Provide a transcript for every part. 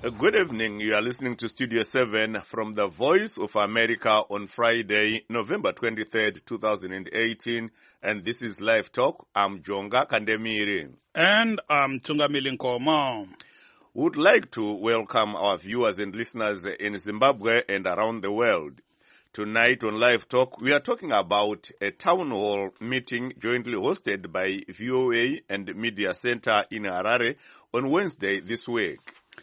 Good evening. You are listening to Studio 7 from the Voice of America on Friday, November 23rd, 2018. And this is Live Talk. I'm Jonga Kandemiri. And I'm Tungamili Nkomo. Would like to welcome our viewers and listeners in Zimbabwe and around the world. Tonight on Live Talk, we are talking about a town hall meeting jointly hosted by VOA and Media Center in Harare on Wednesday this week.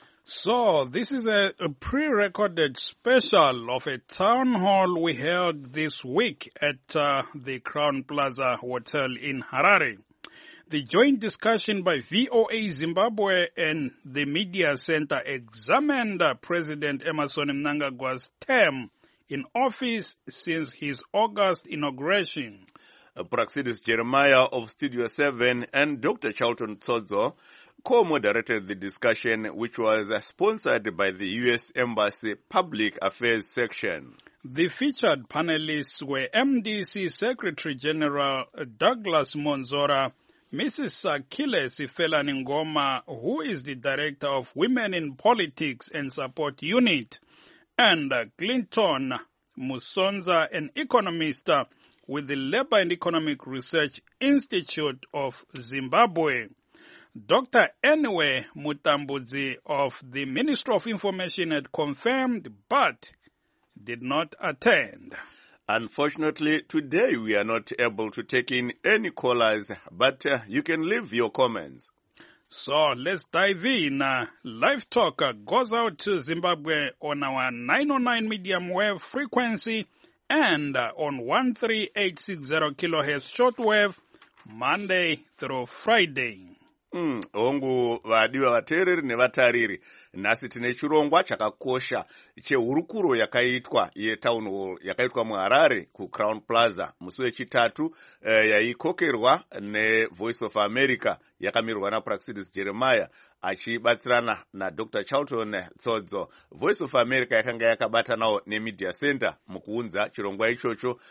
So, this is a pre-recorded special of a town hall we held this week at the Crown Plaza Hotel in Harare. The joint discussion by VOA Zimbabwe and the Media Center examined President Emmerson Mnangagwa's term in office since his August inauguration. Praxidis Jeremiah of Studio 7 and Dr. Charlton Tsodzo co-moderated the discussion, which was sponsored by the U.S. Embassy Public Affairs Section. The featured panelists were MDC Secretary General Douglas Monzora, Mrs. Sakile Sifelani Ngoma, who is the Director of Women in Politics and Support Unit, and Clinton Musonza, an economist with the Labour and Economic Research Institute of Zimbabwe. Dr. Enwe Mutambudzi of the Ministry of Information had confirmed but did not attend. Unfortunately, today we are not able to take in any callers, but you can leave your comments. So let's dive in. Live Talk goes out to Zimbabwe on our 909 medium wave frequency and on 13860 kilohertz shortwave Monday through Friday. Hongu vadiwa vateereri nevatariri, nhasi tine chirongwa chakakosha chehurukuro yakaitwa yetown hall yakaitwa muHarare kuCrown Plaza musi wechitatu, yaikokerwa neVoice of America yakamirwa naPraxidis Jeremiah achibatsirana naDr. Charlton Tsodzo. Voice of America yakanga yakabatanawo neMedia Center mukuunza chirongwa ichocho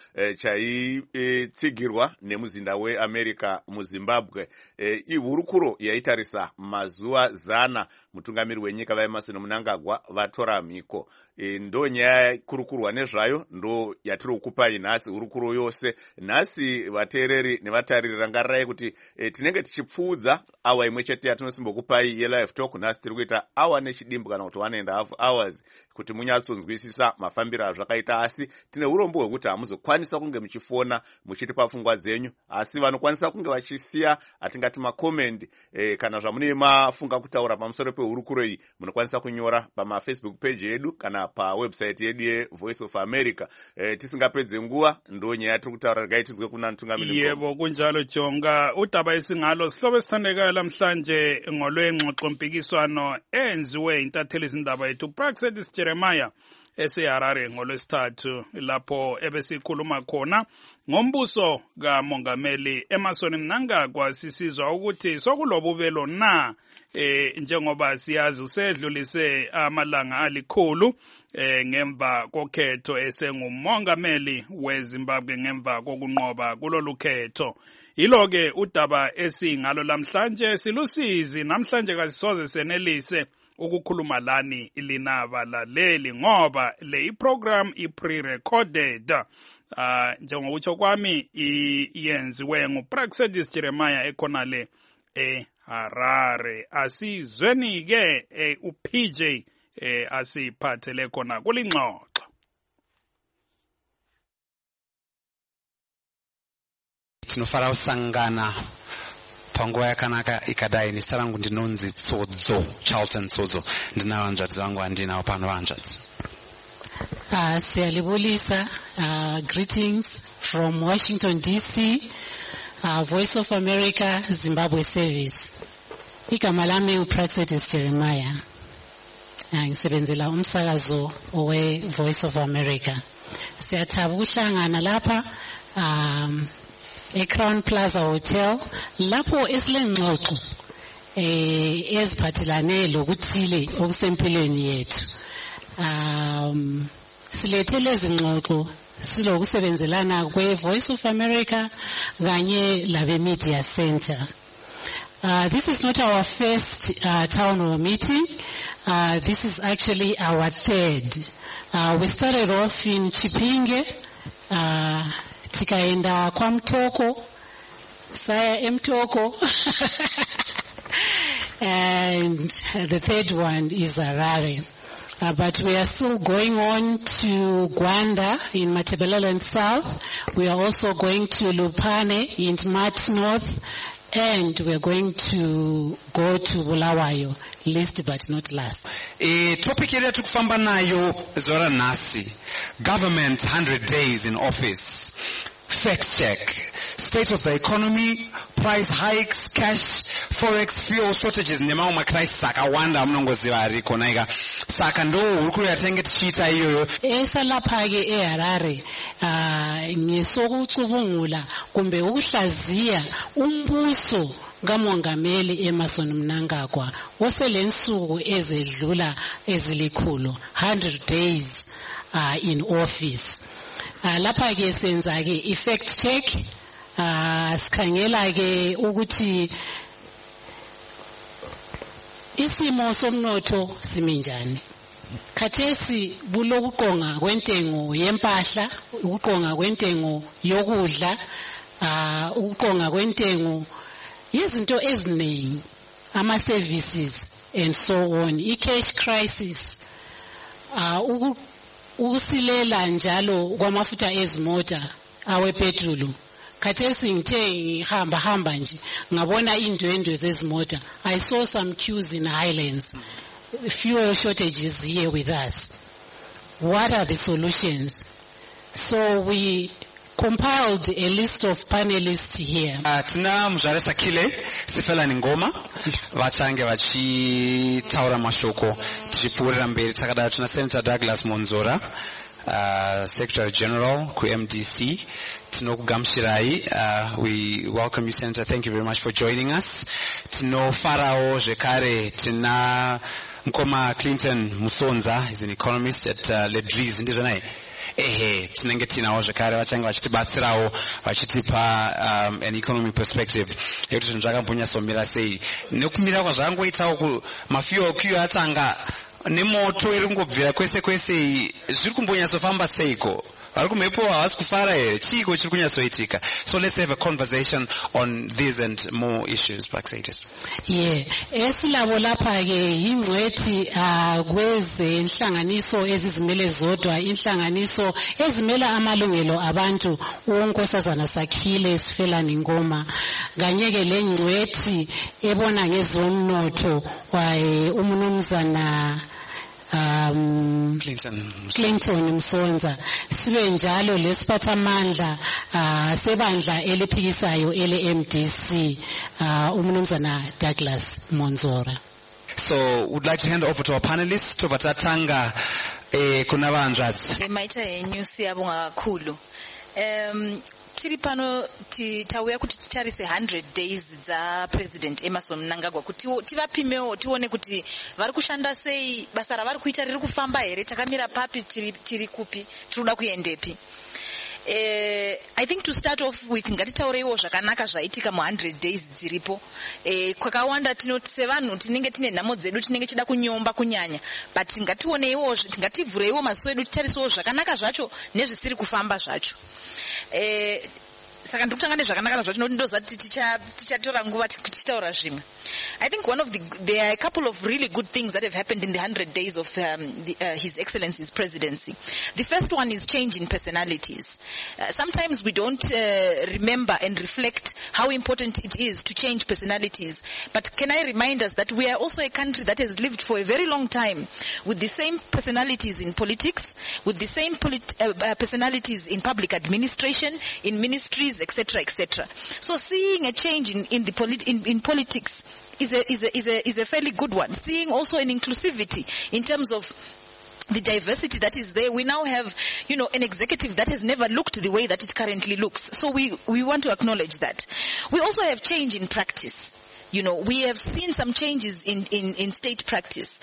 chaitsigirwa nemuzinda weAmerica muZimbabwe. Ihurukuro yaitarisa mazuva 100 mutungamiri wenyika vaEmmerson Mnangagwa vatora mhiko. Ndo nyaya kurukurwa nezvayo, ndo yatiri kukupai nhasi hurukuro yose. Nhasi vateereri nevatariri rangarirai kuti tinenge tichipfuudza awa imwe chete yatinosimbokupai yeLive Talk. Nhasi tiri kuita awa nechidimbu kana kuti 1.5 hours kuti munyatsonzwisisa mafambiro azvakaita, asi tine urombo hwekuti hamuzokwanisa kunge muchifona muchitipa pfungwa dzenyu, asi vanokwanisa kunge vachisiya atingati makomendi kana zvamune mafunga kutaura pamusoro pehurukuro iyi munokwanisa kunyora pamaFacebook page yedu kana pawebsite yedu yeVoice of America. Tisingapedze nguva, ndo nyaya yatiri kutaura ragaitizwe kuna Ntungamili. Yebo kunjalo Jonga, udaba esingalo sihlobo esithandekayo lamhlanje ngolwengxoxo mpikiswano enziwe intatheli izindaba yethu Praxidis Jeremiah eseHarare ngolwesithathu, lapho ebesikhuluma khona ngombuso kaMongameli Emmerson Mnangagwa. Sisizwa ukuthi sokulobubelo na njengoba siyazi usedlulise amalanga alikhulu ngemva kokhetho esengumongameli weZimbabwe ngemva kokunqoba kulolu khetho. Yilo-ke udaba esingalo lamhlanje silusizi. Namhlanje kasisoze senelise ukukhuluma lani ilinaba laleli ngoba le program i-pre-recorded. Njengokutsho kwami yenziwe nguPraxidis Jeremiah ekhonale eHarare. Asizweni-ke uPJ asiphathele khona kulingxoxo. Tinofara kusangana panguva yakanaka ikadai. Zita rangu ndinonzi Tsodzo, Charlton Tsodzo. Ndina vanzvadzi vangu handinawo pano vanzvadzi. Siyalibulisa. Greetings from Washington DC, Voice of America, Zimbabwe Service. Igama lami uPraxidis Jeremiah. Ngisebenzela umsakazo owe-Voice of America. Siyathaba ukuhlangana lapha eCrown Plaza Hotel, lapho esilengxoxo eziphathelane lokuthile okusempilweni yethu. Silethele izingxoxo silokusebenzelana kwe-Voice of America kanye labe-Media Center. This is not our first town hall meeting. This is actually our third. We started off in Chipinge, tikaenda kwa Mtoko, saya Mtoko, and the third one is Harare. But we are still going on to Gwanda in Matabeleland South. We are also going to Lupane in Mat North. And we are going to go to Bulawayo, least but not last. Topic area tukufamba nayo Zora nasi. Government 100 days in office. Fact check. State of the economy, price hikes, cash, forex, fuel shortages, nemao macrisis akawanda mnongoziwa ariko naiga. Saka ndo urukuru yatenge tichita iyo. Esa laphake eHarare, ngesokucubungula kumbe ukuhlaziya umbuso kamongameli Emmerson Mnangagwa oselensuku ezedlula ezilikhulu 100 days in office. Lapha ke senza ke effect check, sikhangela ke ukuthi isimo somnotho siminjani. Khathesi bulokuqonga kwentengo yempahla, ukuqonga kwentengo yokudla, ukuqonga kwentengo yezinto eziningi, ama services and so on. I-cash crisis, ukusilela njalo kwamafutha ezimota awepetrol. Khathesi ngithe ngihamba nje ngabona indwendwe zezimota. I saw some queues in Highlands. Fuel shortages here with us. What are the solutions? So we compiled a list of panelists here. Tina Mzare Sakile, Sifelani Ngoma, vachange vachitaura mashoko, tichipurira mberi takadaro tuna Senator Douglas Monzora, Secretary General ku MDC, tinokugamuchirai. We welcome you, Senator. Thank you very much for joining us. Tino Farao Jekare, tina Nkoma Clinton Musonza, is an economist at Ledris, ndizvo naye. Tinenge tinawo zvakare vachange vachitibatsirawo vachitipa an economy perspective yekuti zvinhu zvakambonyasomira sei. Nekumira kwazvangoitawo mafuel queue atanga nemoto iri kungobvira kwese kwese zviri kumbonyatsofamba seiko. vari kumhepo havasi kufara here, chiiko chiri kunyatsoitika. So let's have a conversation on these and more issues. Praxedis. Esilabo lapha ke ingcwethi kweze inhlanganiso ezizimele zodwa, inhlanganiso ezimela amalungelo abantu, uNkosazana Sakhile Sifelani Ngoma, kanye ke lengcwethi ebona ngezomnotho uMnumzana Clinton Msonza, sibe njalo lesiphathamandla sebandla eliphikisayo ele-MDC uMnumzana Douglas Monzora. So would like to hand over to our panelists to vatatanga kunavanjadzi. Maita yenyu siyabonga kakhulu. Tiri pano tauya kuti titarise 100 days dza President Emmerson Mnangagwa kuti tivapimewo tione kuti vari kushanda sei, basa ravari kuita riri kufamba here, takamira papi, tiri kupi, tiruda kuendepi. I think to start off with ngatitaureiwo zvakanaka zvaitika mu 100 days dziripo. Kwakawanda tinoti sevanhu tinenge tine nhamo dzedu, tinenge chida kunyomba kunyanya, but ngationeiwo, ngativhureiwo maziso edu, titarisewo zvakanaka zvacho nezvisiri kufamba zvacho. Saka ndikutanga nezvakanaka zvacho noti ndozati tichatora nguva tichitaura zvimwe. I think there are a couple of really good things that have happened in the 100 days of His Excellency's presidency. The first one is change in personalities. Sometimes we don't remember and reflect how important it is to change personalities. But can I remind us that we are also a country that has lived for a very long time with the same personalities in politics, with the same personalities in public administration, in ministries, etc., etc. So seeing a change in politics is a fairly good one. Seeing also an inclusivity in terms of the diversity that is there. We now have, an executive that has never looked the way that it currently looks. So we want to acknowledge that. We also have change in practice. We have seen some changes in state practice.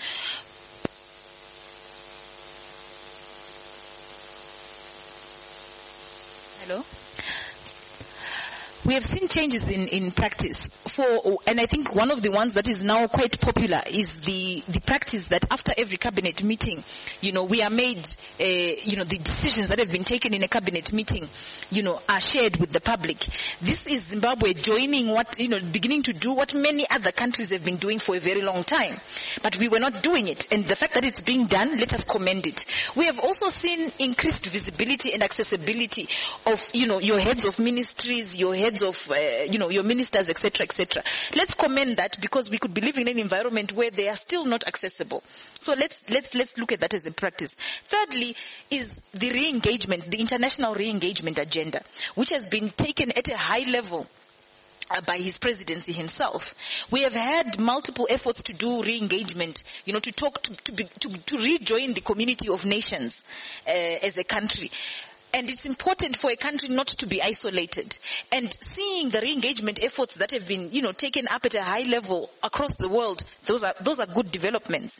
Hello? we have seen changes in practice. And I think one of the ones that is now quite popular is the practice that after every cabinet meeting, we are made, the decisions that have been taken in a cabinet meeting, are shared with the public. This is Zimbabwe joining beginning to do what many other countries have been doing for a very long time. But we were not doing it. And the fact that it's being done, let us commend it. We have also seen increased visibility and accessibility of, your heads of ministries, your heads of, your ministers, etc., etc. Let's commend that, because we could be living in an environment where they are still not accessible. So let's look at that as a practice. Thirdly is the re-engagement, the international re-engagement agenda, which has been taken at a high level by his presidency himself. We have had multiple efforts to do re-engagement, to talk, to rejoin the community of nations as a country. And it's important for a country not to be isolated. And seeing the re-engagement efforts that have been, taken up at a high level across the world, those are good developments.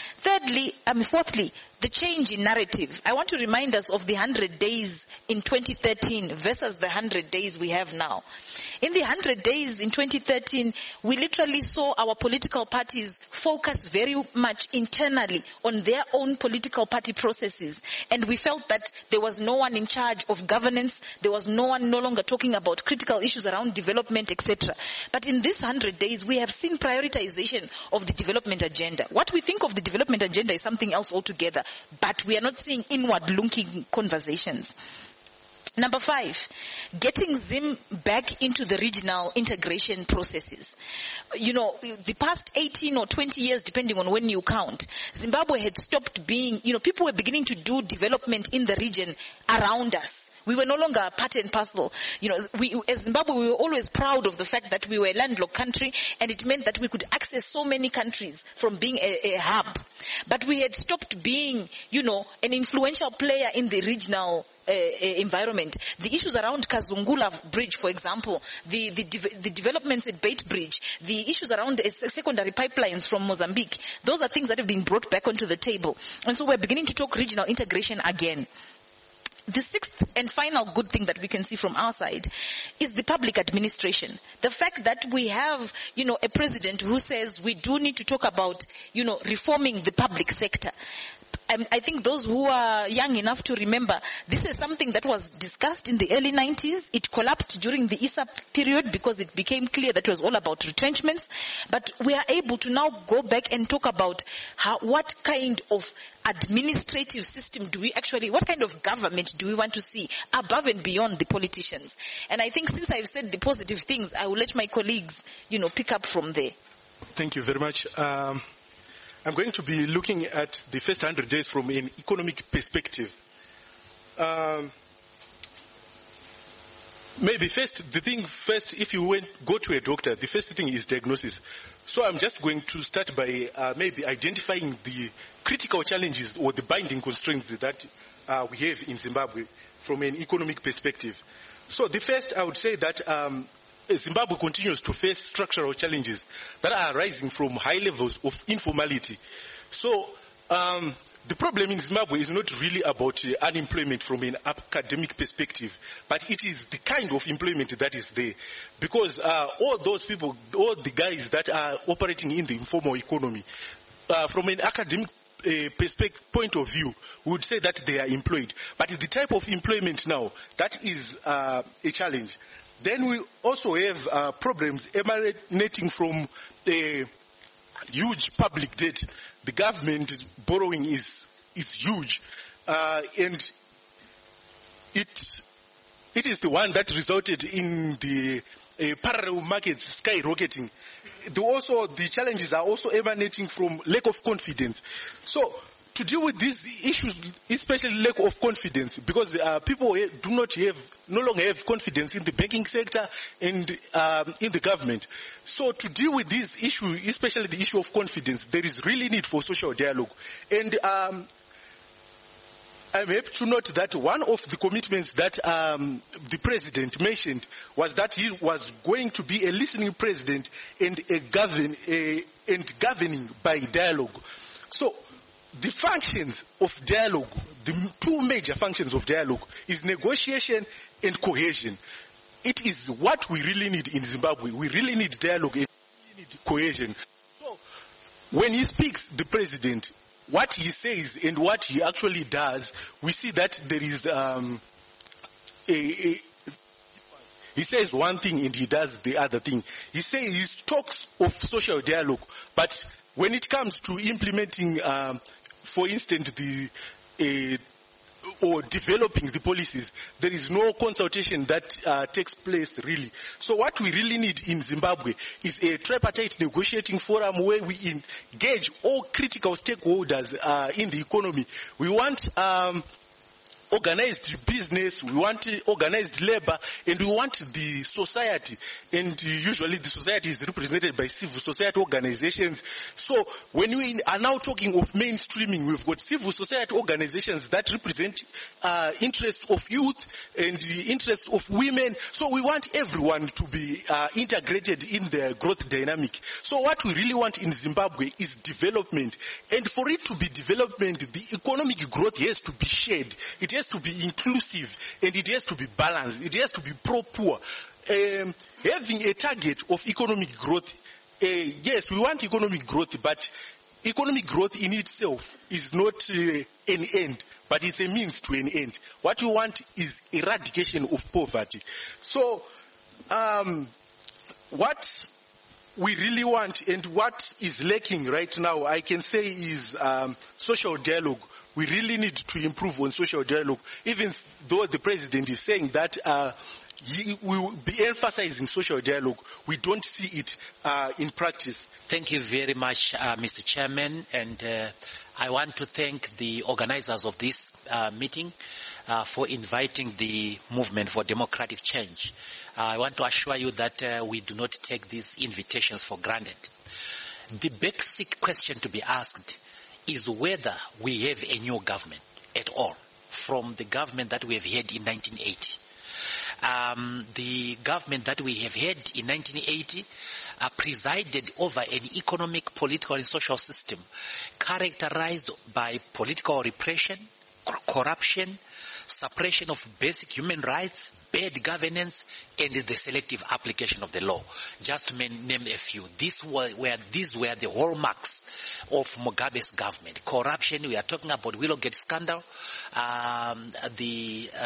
Fourthly, the change in narrative. I want to remind us of the 100 days in 2013 versus the 100 days we have now. In the 100 days in 2013, we literally saw our political parties focus very much internally on their own political party processes. And we felt that there was no one in charge of governance. There was no longer talking about critical issues around development, etc. But in this 100 days, we have seen prioritization of the development agenda. What we think of the development agenda is something else altogether. But we are not seeing inward-looking conversations. Number 5, getting Zim back into the regional integration processes. The past 18 or 20 years, depending on when you count, Zimbabwe had stopped being, people were beginning to do development in the region around us. We were no longer a part and parcel. As Zimbabwe, we were always proud of the fact that we were a landlocked country, and it meant that we could access so many countries from being a hub. But we had stopped being, an influential player in the regional environment. The issues around Kazungula Bridge, for example, the developments at Bait Bridge, the issues around secondary pipelines from Mozambique, those are things that have been brought back onto the table. And so we're beginning to talk regional integration again. The sixth and final good thing that we can see from our side is the public administration. The fact that we have, a president who says we do need to talk about, reforming the public sector. I think those who are young enough to remember, this is something that was discussed in the early 90s. It collapsed during the ISA period because it became clear that it was all about retrenchments. But we are able to now go back and talk about what kind of administrative system what kind of government do we want to see above and beyond the politicians? And I think since I've said the positive things, I will let my colleagues, pick up from there. Thank you very much. I'm going to be looking at the first 100 days from an economic perspective. Maybe if you go to a doctor, the first thing is diagnosis. So I'm just going to start by maybe identifying the critical challenges or the binding constraints that we have in Zimbabwe from an economic perspective. So the first, I would say that Zimbabwe continues to face structural challenges that are arising from high levels of informality. So the problem in Zimbabwe is not really about unemployment from an academic perspective, but it is the kind of employment that is there. Because all those people, all the guys that are operating in the informal economy, from an academic point of view, we would say that they are employed. But the type of employment now, that is a challenge. Then we also have problems emanating from the huge public debt. The government borrowing is huge, and it is the one that resulted in the parallel markets skyrocketing. The challenges are also emanating from lack of confidence. So to deal with these issues, especially lack of confidence, because people no longer have confidence in the banking sector and in the government. So to deal with this issue, especially the issue of confidence, there is really need for social dialogue. And I'm happy to note that one of the commitments that the president mentioned was that he was going to be a listening president and governing by dialogue. So the functions of dialogue, the two major functions of dialogue is negotiation and cohesion. it is what we really need in Zimbabwe. We really need dialogue and we need cohesion. So when he speaks, the president, what he says and what he actually does, we see that there is he says one thing and he does the other thing. He talks of social dialogue, but when it comes to implementing, for instance, or developing the policies, there is no consultation that takes place really. So what we really need in Zimbabwe is a tripartite negotiating forum where we engage all critical stakeholders in the economy. We want organized business, we want organized labor, and we want the society. And usually the society is represented by civil society organizations. So when we are now talking of mainstreaming, we've got civil society organizations that represent interests of youth and the interests of women. So we want everyone to be integrated in the growth dynamic. So what we really want in Zimbabwe is development. And for it to be development, the economic growth has to be shared. It has to be inclusive and it has to be balanced. It has to be pro-poor. Having a target of economic growth, yes, we want economic growth, but economic growth in itself is not an end, but it's a means to an end. What we want is eradication of poverty. So, what we really want and what is lacking right now, I can say, is social dialogue. We really need to improve on social dialogue, even though the president is saying that we will be emphasizing social dialogue. We don't see it in practice. Thank you very much, Mr. Chairman, and I want to thank the organizers of this meeting for inviting the Movement for Democratic Change. I want to assure you that we do not take these invitations for granted. The basic question to be asked is whether we have a new government at all from the government that we have had in 1980. The government that we have had in 1980 presided over an economic, political and social system characterized by political repression, corruption, suppression of basic human rights, bad governance, and the selective application of the law. Just to name a few. These were the hallmarks of Mugabe's government. Corruption, we are talking about Willowgate scandal, the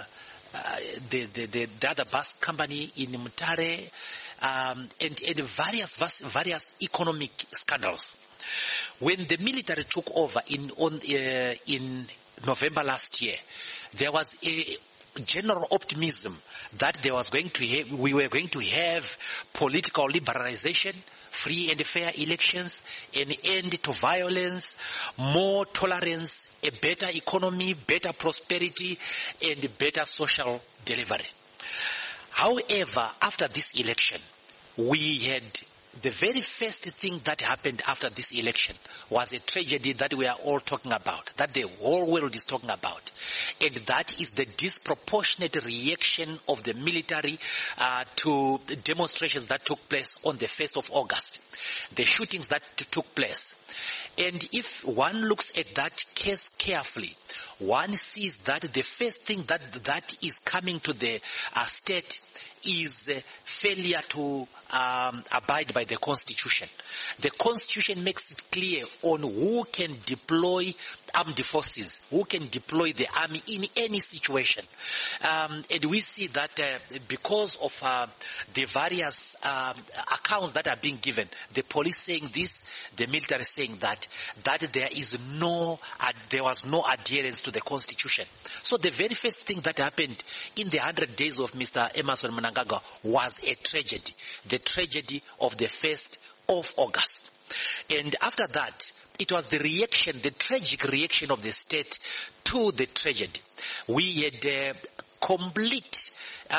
other bus company in Mutare, and various economic scandals. When the military took over in November last year, there was a general optimism that we were going to have political liberalization, free and fair elections, an end to violence, more tolerance, a better economy, better prosperity, and better social delivery. However, after this election, we had the very first thing that happened after this election was a tragedy that we are all talking about, that the whole world is talking about. And that is the disproportionate reaction of the military to the demonstrations that took place on the 1st of August, the shootings that took place. And if one looks at that case carefully, one sees that the first thing that is coming to the state is failure to abide by the Constitution. The Constitution makes it clear on who can deploy armed forces, who can deploy the army in any situation. And we see that because of the various accounts that are being given, the police saying this, the military saying that there was no adherence to the Constitution. So the very first thing that happened in the 100 days of Mr. Emmerson Mnangagwa was a tragedy, the tragedy of the 1st of August. And after that, it was the reaction, the tragic reaction of the state to the tragedy. We had complete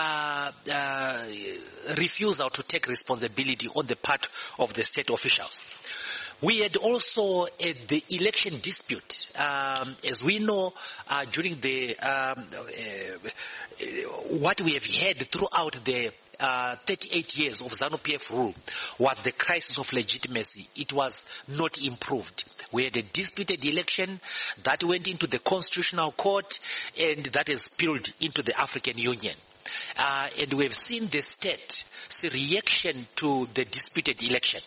refusal to take responsibility on the part of the state officials. We had also the election dispute. As we know, during the what we have had throughout the 38 years of ZANU-PF rule was the crisis of legitimacy. It was not improved. We had a disputed election that went into the Constitutional Court and that has spilled into the African Union. and we have seen the state's reaction to the disputed election.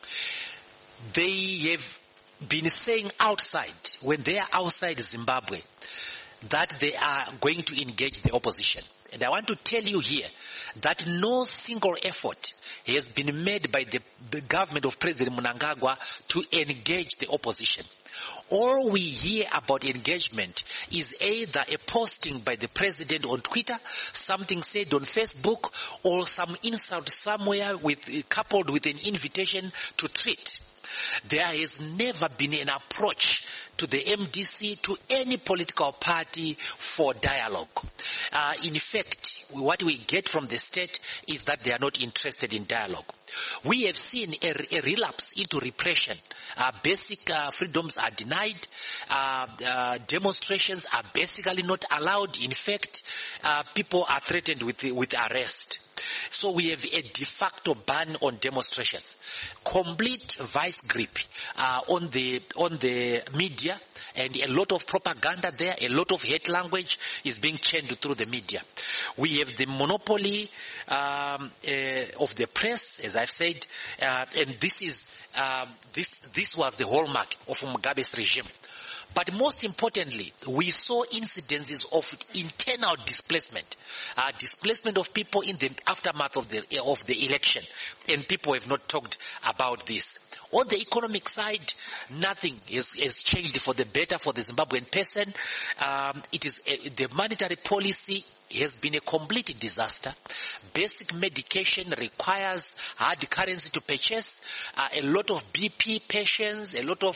They have been saying outside, when they are outside Zimbabwe, that they are going to engage the opposition. And I want to tell you here that no single effort has been made by the government of President Mnangagwa to engage the opposition. All we hear about engagement is either a posting by the president on Twitter, something said on Facebook, or some insult somewhere coupled with an invitation to treat. There has never been an approach to the MDC, to any political party for dialogue. In fact, what we get from the state is that they are not interested in dialogue. We have seen a relapse into repression. Basic freedoms are denied. Demonstrations are basically not allowed. In fact, people are threatened with arrest. So we have a de facto ban on demonstrations, complete vice grip on the media, and a lot of propaganda there, a lot of hate language is being channeled through the media. We have the monopoly of the press, as I've said, and this was the hallmark of Mugabe's regime. But most importantly, we saw incidences of internal displacement, displacement of people in the aftermath of the election, and people have not talked about this. On the economic side, nothing has changed for the better for the Zimbabwean person. It is the monetary policy has been a complete disaster. Basic medication requires hard currency to purchase. A lot of BP patients, a lot of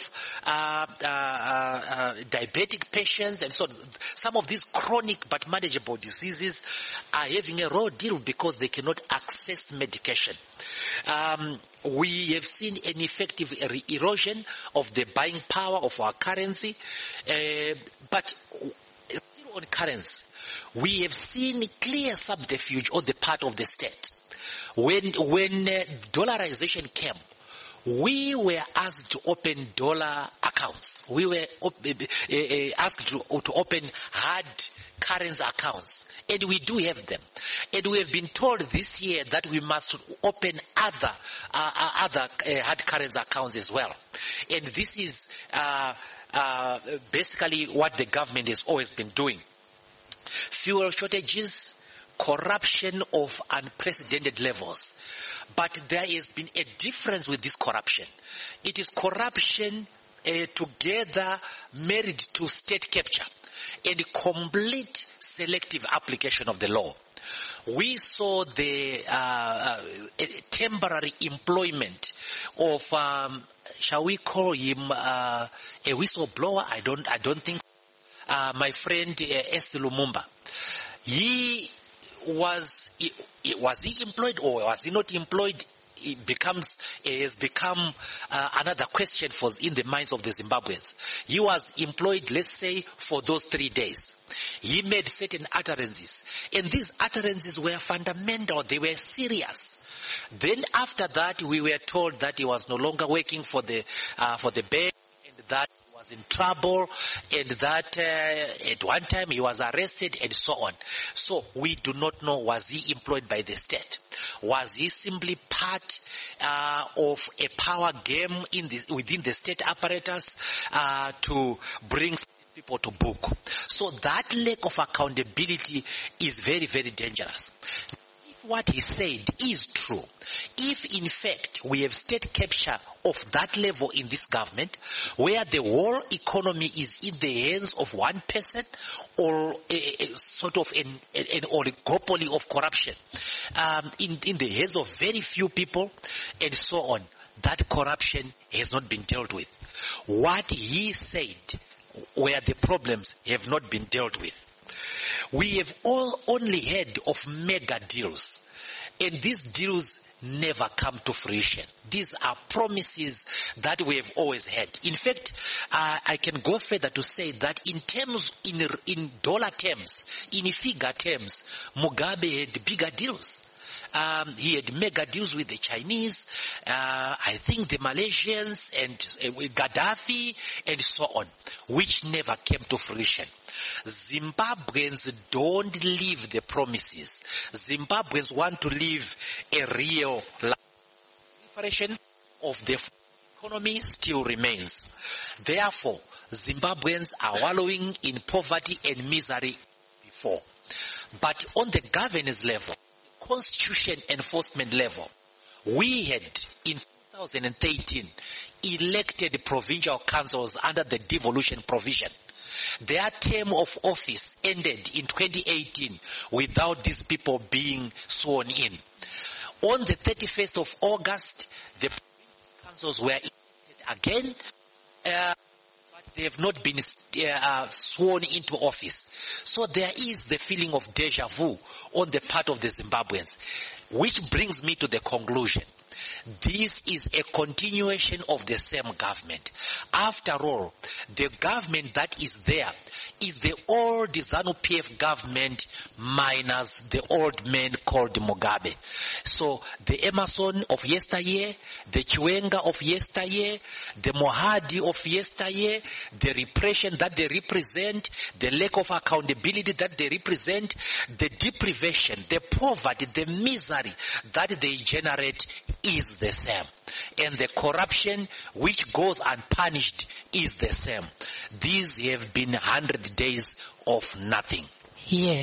diabetic patients, and so on. Some of these chronic but manageable diseases are having a raw deal because they cannot access medication. We have seen an effective erosion of the buying power of our currency, but still on currency, we have seen clear subterfuge on the part of the state. When dollarization came, we were asked to open dollar accounts. We were asked to open hard currency accounts. And we do have them. And we have been told this year that we must open other hard currency accounts as well. And this is basically what the government has always been doing. Fuel shortages, corruption of unprecedented levels. But there has been a difference with this corruption. It is corruption together married to state capture and complete selective application of the law. We saw the temporary employment of, shall we call him a whistleblower? I don't think so. My friend S. Lumumba. Was he employed or was he not employed? It has become another question in the minds of the Zimbabweans. He was employed, let's say, for those 3 days. He made certain utterances, and these utterances were fundamental. They were serious. Then after that, we were told that he was no longer working for the bank, and that he was in trouble, and that at one time he was arrested, and so on. So we do not know, was he employed by the state? Was he simply part of a power game within the state apparatus to bring people to book? So that lack of accountability is very, very dangerous. If what he said is true, if in fact we have state capture of that level in this government, where the whole economy is in the hands of one person, or a sort of an oligopoly of corruption in the hands of very few people, and so on, that corruption has not been dealt with. What he said where the problems have not been dealt with. We have only heard of mega deals, and these deals never come to fruition. These are promises that we have always had. In fact, I can go further to say that in dollar terms, in figure terms, Mugabe had bigger deals. He had mega deals with the Chinese, I think the Malaysians and with Gaddafi and so on, which never came to fruition. Zimbabweans don't live the promises. Zimbabweans want to live a real life. Proliferation of the economy still remains. Therefore, Zimbabweans are wallowing in poverty and misery before. But on the governance level, constitution enforcement level, we had in 2013 elected provincial councils under the devolution provision. Their term of office ended in 2018 without these people being sworn in. On the 31st of August, the councils were elected again, but they have not been sworn into office. So there is the feeling of deja vu on the part of the Zimbabweans, which brings me to the conclusion. This is a continuation of the same government. After all, the government that is there is the old ZANU-PF government minus the old man called Mugabe. So the Emerson of yesteryear, the Chiwenga of yesteryear, the Mohadi of yesteryear, the repression that they represent, the lack of accountability that they represent, the deprivation, the poverty, the misery that they generate is the same. And the corruption which goes unpunished is the same. These have been 100 days of nothing. Yeah.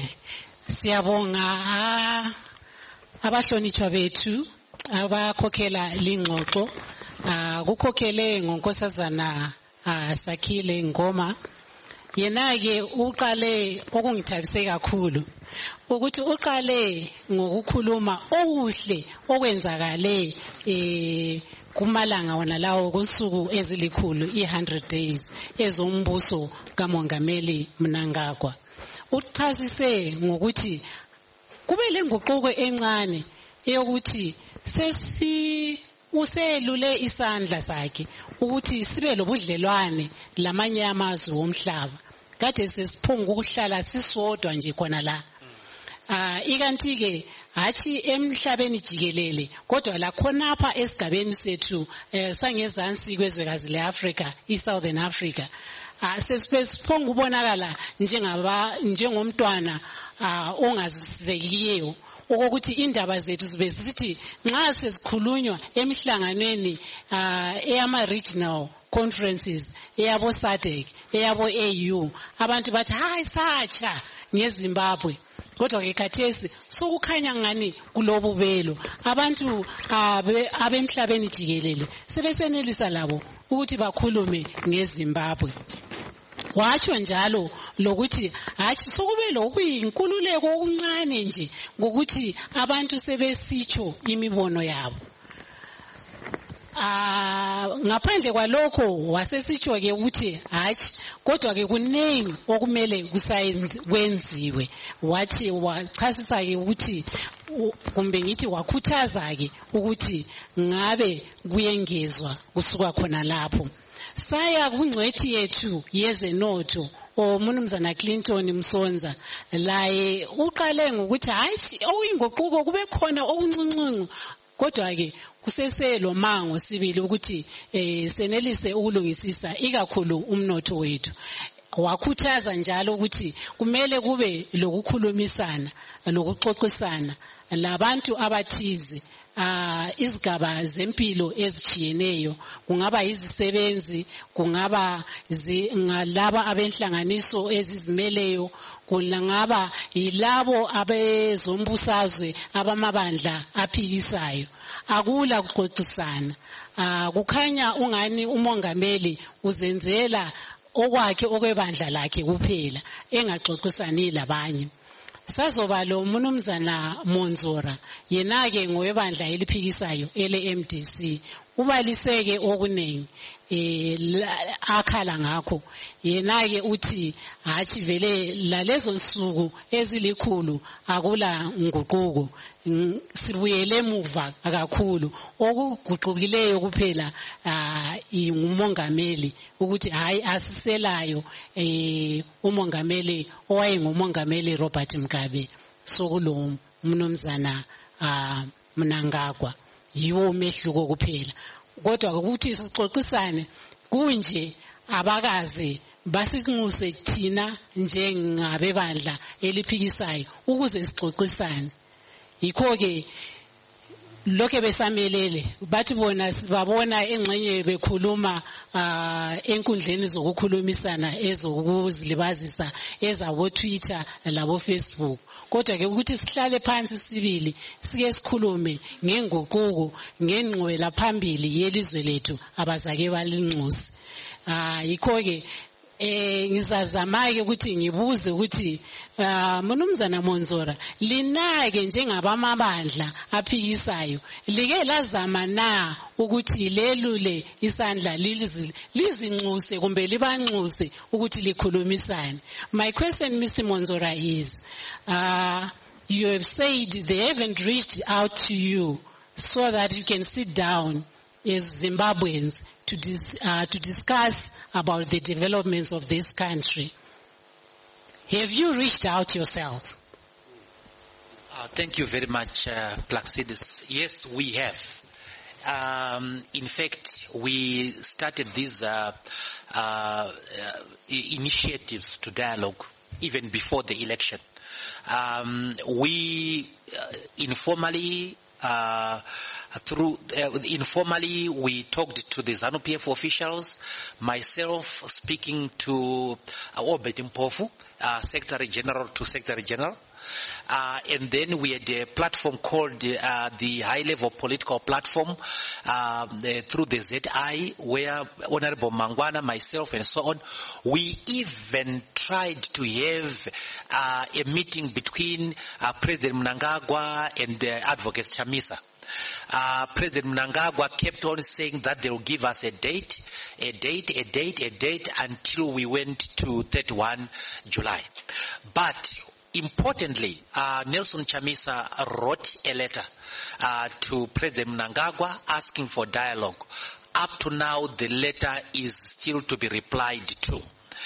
Siyabonga abahlonitshwa bethu abakhokhela lingxoxo kukhokhele ngonkosazana Sakhile Ngoma. Yena ke uqale okungithabise kakhulu ukuthi uqale ngokukhuluma okuhle okwenzakale kumalanga wona lawo kusuku ezilikhulu 100 days ezombuso kaMongameli Mnangagwa. Uchasise ngokuthi kube lenguquko encane eyokuthi uselule isandla sakhe ukuthi sibe lobudlelwane lamanye amazwe omhlaba. Kade sesiphunga ukuhlala sisodwa nje khona la. Ikanti ke hathi emhlabeni jikelele kodwa la khonapha esigabeni sethu sangezansi kwezwekazi leAfrica, iSouthern Africa. Sesiphunga ubonakala njengomntwana ongazisizekiyo ukuthi indaba zethu zibe sithi nxa sesikhulunywa emihlanganweni eyama regional conferences eyabo SADC eyabo AU abantu bathi hayi sacha ngeZimbabwe. Kodwa ke khathesi sokukhanya ngani kulobubelo abantu abemhlabeni jikelele sebesenelisa labo ukuthi bakhulume ngeZimbabwe. Watsho njalo lokuthi hathi sokube lokuyinkululeko okuncane nje ngokuthi abantu sebesitsho imibono yabo. Ngaphandle kwalokho wasesitsho ke ukuthi hathi kodwa ke kunengi okumele kwenziwe. Wathi wachasisa ke ukuthi kumbe ngithi wakhuthaza ke ukuthi ngabe kuyengezwa kusuka khona lapho. Saya kungcwethi yethu yezenotho oMnumzana Clinton Msonza laye uqale ngokuthi hayi okuyingoquko kube khona okuncuncu kodwa ke kuseselo mango sibili ukuthi senelise ukulungisisa ikakhulu umnotho wethu. Wakhuthaza njalo ukuthi kumele kube lokukhulumisana lokuxoxisana labantu abathize izigaba zempilo ezijiyeneyo, kungaba izisebenzi, kungaba ngalaba abenhlanganiso ezizimeleyo, kungaba yilabo abezombusazwe abamabandla aphikisayo. Akula kuxoxisana. Kukhanya ungani umongameli uzenzela okwakhe okwebandla lakhe kuphela engaxoxisani labanye. Sazoba lo Mnumzana Monzora yena ke ngowebandla eliphikisayo ele-MDC ubaliseke okunengi akhala ngakho. Yena ke uthi hathi vele lalezo nsuku ezilikhulu akula nguquko, sibuyele emuva kakhulu. Okuguqukileyo kuphela ngumongameli ukuthi hayi asiselayo umongameli owayengumongameli Robert Mugabe sokulo Mnumzana Mnangagwa. Yiwo umehluko kuphela. Kodwa ukuthi sixoxisane kunje abakaze basinxuse thina njengabebandla eliphikisayo ukuze sixoxisane. Yikho ke lokho besamelele bathi bona sibabona engxenye bekhuluma enkundleni zokukhulumisana ezokuzilibazisa ezabo Twitter labo Facebook. Kodwa ke ukuthi sihlale phansi sibili sike sikhulume ngenguquko ngenqwela phambili yelizwe lethu abazake balinxusi. Yikho ke ngizazama ke ukuthi ngibuze ukuthi Mnumzana Monzora linake njengabamabandla aphikisayo like lazama na ukuthi lelule isandla lizinxuse kumbe libanxuse ukuthi likhulumisane. My question, Mr. Monzora, is you have said they haven't reached out to you so that you can sit down as Zimbabweans to discuss about the developments of this country. Have you reached out yourself? Thank you very much, Plaxidis. Yes, we have. In fact, we started these initiatives to dialogue even before the election. We informally informally we talked to the ZANU-PF officials, myself speaking to Obed Mpofu, Secretary General to Secretary General. And then we had a platform called the High Level Political Platform through the ZI, where Honorable Mangwana, myself, and so on, we even tried to have a meeting between President Mnangagwa and Advocate Chamisa. President Mnangagwa kept on saying that they will give us a date until we went to 31 July. But importantly, Nelson Chamisa wrote a letter to President Mnangagwa asking for dialogue. Up to now, the letter is still to be replied to.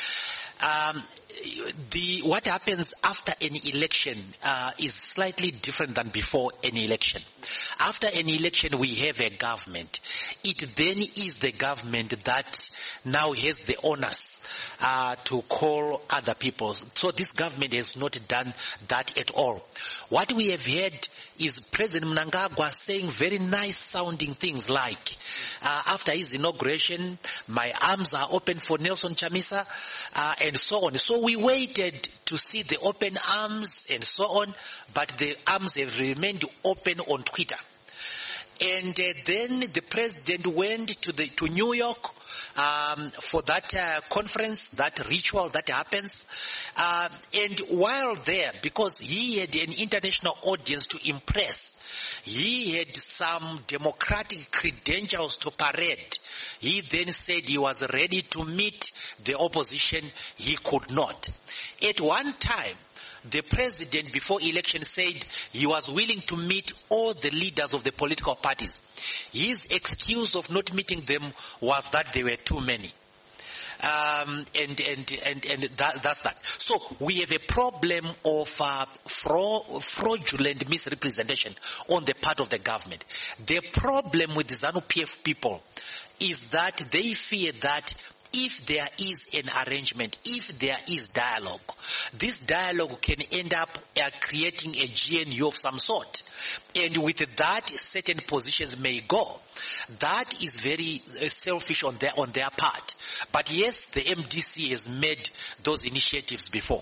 What happens after an election is slightly different than before an election. After an election, we have a government. It then is the government that now has the onus to call other people. So this government has not done that at all. What we have heard is President Mnangagwa saying very nice sounding things like, after his inauguration, my arms are open for Nelson Chamisa, and so on. So we waited to see the open arms and so on, but the arms have remained open on Twitter. And then the president went to New York for that conference, that ritual that happens. And while there, because he had an international audience to impress, he had some democratic credentials to parade. He then said he was ready to meet the opposition. He could not. At one time, the president before election said he was willing to meet all the leaders of the political parties. His excuse of not meeting them was that there were too many. And that's that. So we have a problem of fraudulent misrepresentation on the part of the government. The problem with the ZANU-PF people is that they fear that if there is an arrangement, if there is dialogue, this dialogue can end up creating a GNU of some sort. And with that, certain positions may go. That is very selfish on their part. But yes, the MDC has made those initiatives before.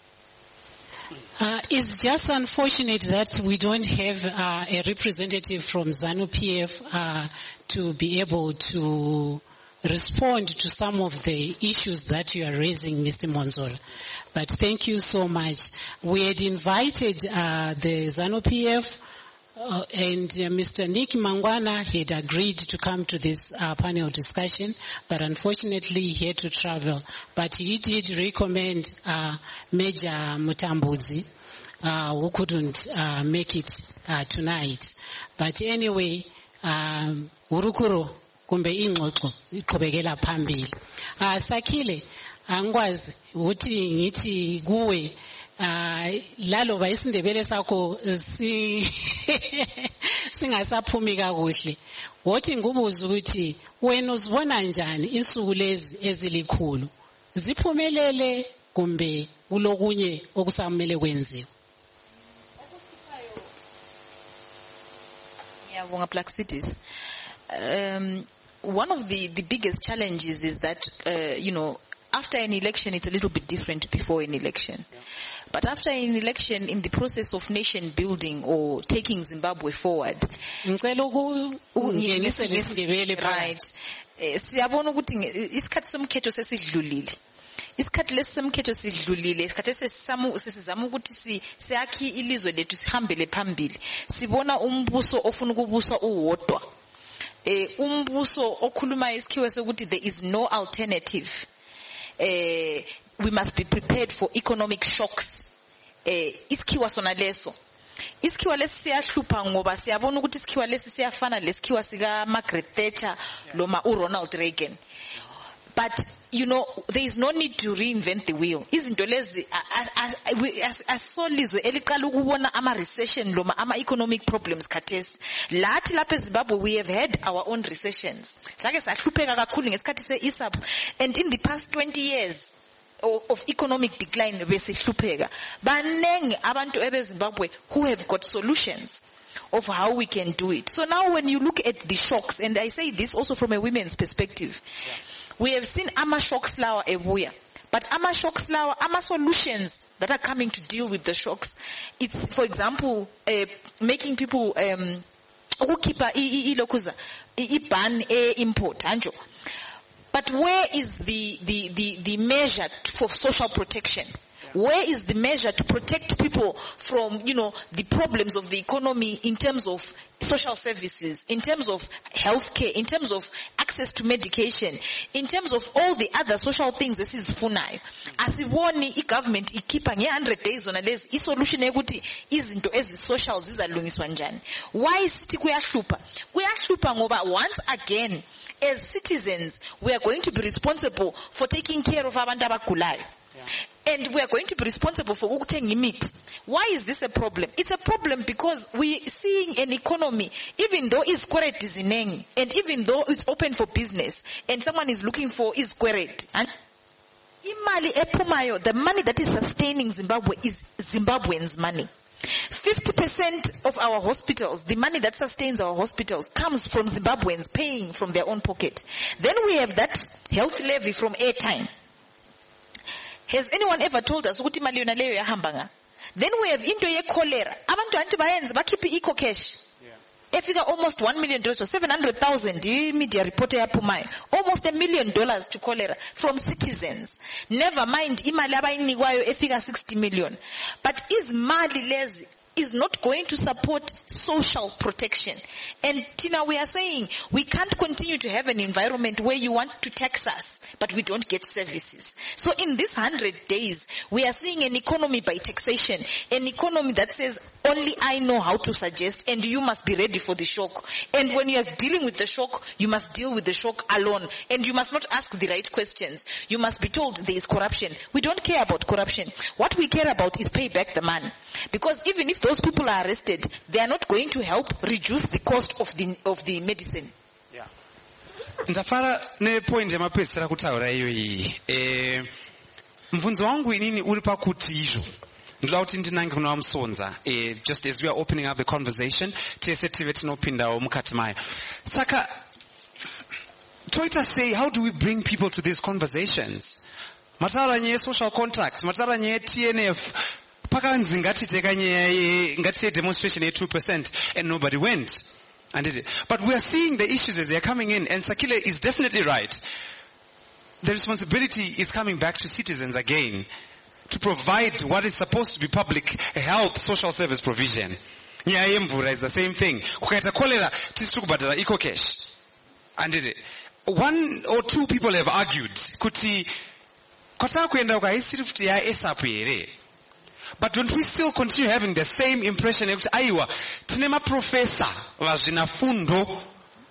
It's just unfortunate that we don't have a representative from ZANU-PF to be able to respond to some of the issues that you are raising, Mr. Monzora. But thank you so much. We had invited the ZANU-PF and Mr. Nick Mangwana had agreed to come to this panel discussion, but unfortunately he had to travel. But he did recommend Major Mutambuzi, who couldn't make it tonight. But anyway, Urukuro kumbe ingxoxo iqhubekela phambili. Sakile, angikwazi ukuthi ngithi kuwe lalo bayisindebele sakho singasaphumi kakuhle. Wothi ngubuza ukuthi wena uzibona njani insuku lezi ezilikhulu ziphumelele kumbe kulokunye okusamele kwenziwe? Ngiyabonga Black Cities. One of the biggest challenges is that after an election it's a little bit different before an election. Yeah. But after an election, in the process of nation building or taking Zimbabwe forward, right? Siyabona ukuthi isikhathi somkhetho sesidlulile. Isikhathi lesemkhetho sidlulile, isikhathi sesizama ukuthi siyakhi ilizwe lethu sihambele phambili. Sibona umbuso ofuna ukubusa uwodwa. Umbuso okhuluma isikhiwo sokuthi there is no alternative. We must be prepared for economic shocks. Isikhiwa sona leso. Isikhiwa lesi siyahlupha ngoba siyabona ukuthi isikhiwa lesi siyafana lesikhiwa sika Margaret Thatcher noma uRonald Reagan. But there is no need to reinvent the wheel. Izinto lezi asolizwe eliqala ukubona ama recession noma ama economic problems khathesi. Lathi lapha eZimbabwe we have had our own recessions. Sake sahlupheka kakhulu ngesikhathi seISAP, and in the past 20 years of economic decline besihlupheka. Banengi abantu ebeZimbabwe who have got solutions of how we can do it. So now when you look at the shocks, and I say this also from a women's perspective, we have seen ama shocks lawa ebuya. But ama shocks lawa, ama solutions that are coming to deal with the shocks. It's, for example, making people ukukhipha ilokuza ban import anjo. But where is the measure for social protection? Where is the measure to protect people from, the problems of the economy in terms of social services, in terms of healthcare, in terms of access to medication, in terms of all the other social things? This is funai. Asiboni i-government ikhipha nge-100 days on a less i-solution ekuthi izinto ezi-social zizalungiswa njani. Why sithi kuyahlupa? Kuyahlupa ngoba once again, as citizens, we are going to be responsible for taking care of abantu abagulayo. And we are going to be responsible for ukuthenga imithi. Why is this a problem? It's a problem because we seeing an economy, even though it's queried zinengi, and even though it's open for business, and someone is looking for is queried. And imali epumayo, the money that is sustaining Zimbabwe is Zimbabweans' money. 50% of our hospitals, the money that sustains our hospitals, comes from Zimbabweans paying from their own pocket. Then we have that health levy from airtime. Has anyone ever told us ukuthi imali yona leyo yahamba nga? Then we have into ye cholera. Abantu anti bayenza bakhipha eco cash. Efika almost $1 million to 700,000 media report yaphumayo. Almost $1 million to cholera from citizens. Never mind imali abayinikwayo efika 60 million. But mali lezi is not going to support social protection. And Tina, we are saying we can't continue to have an environment where you want to tax us, but we don't get services. So in this 100 days, we are seeing an economy by taxation, an economy that says only I know how to suggest and you must be ready for the shock. And when you are dealing with the shock, you must deal with the shock alone. And you must not ask the right questions. You must be told there is corruption. We don't care about corruption. What we care about is pay back the money. Because even if those people are arrested, they are not going to help reduce the cost of the medicine. Yeah. Ndafara ne point yamapesera kutaura iyo iyi. Mvunzo wangu inini uri pakuti izvo. Ndoda kuti ndinange kuna Musonza. Just as we are opening up the conversation, tese tive tinopindawo mukati mayo. Saka toita say, how do we bring people to these conversations? Mataura nye social contract, mataura nye TNF. Pakanzi ngati demonstration 2% and nobody went. And did it. But we are seeing the issues as they are coming in, and Sakile is definitely right. The responsibility is coming back to citizens again to provide what is supposed to be public health, social service provision. Nyaya yemvura is the same thing. Kukaita cholera tisi kubhadhara eco cash. And did it. 1 or 2 people have argued kuti kwataka kuenda ukaisiri futi ya ESAP here. But don't we still continue having the same impression? Aiwa, tinema professor vazvina fundo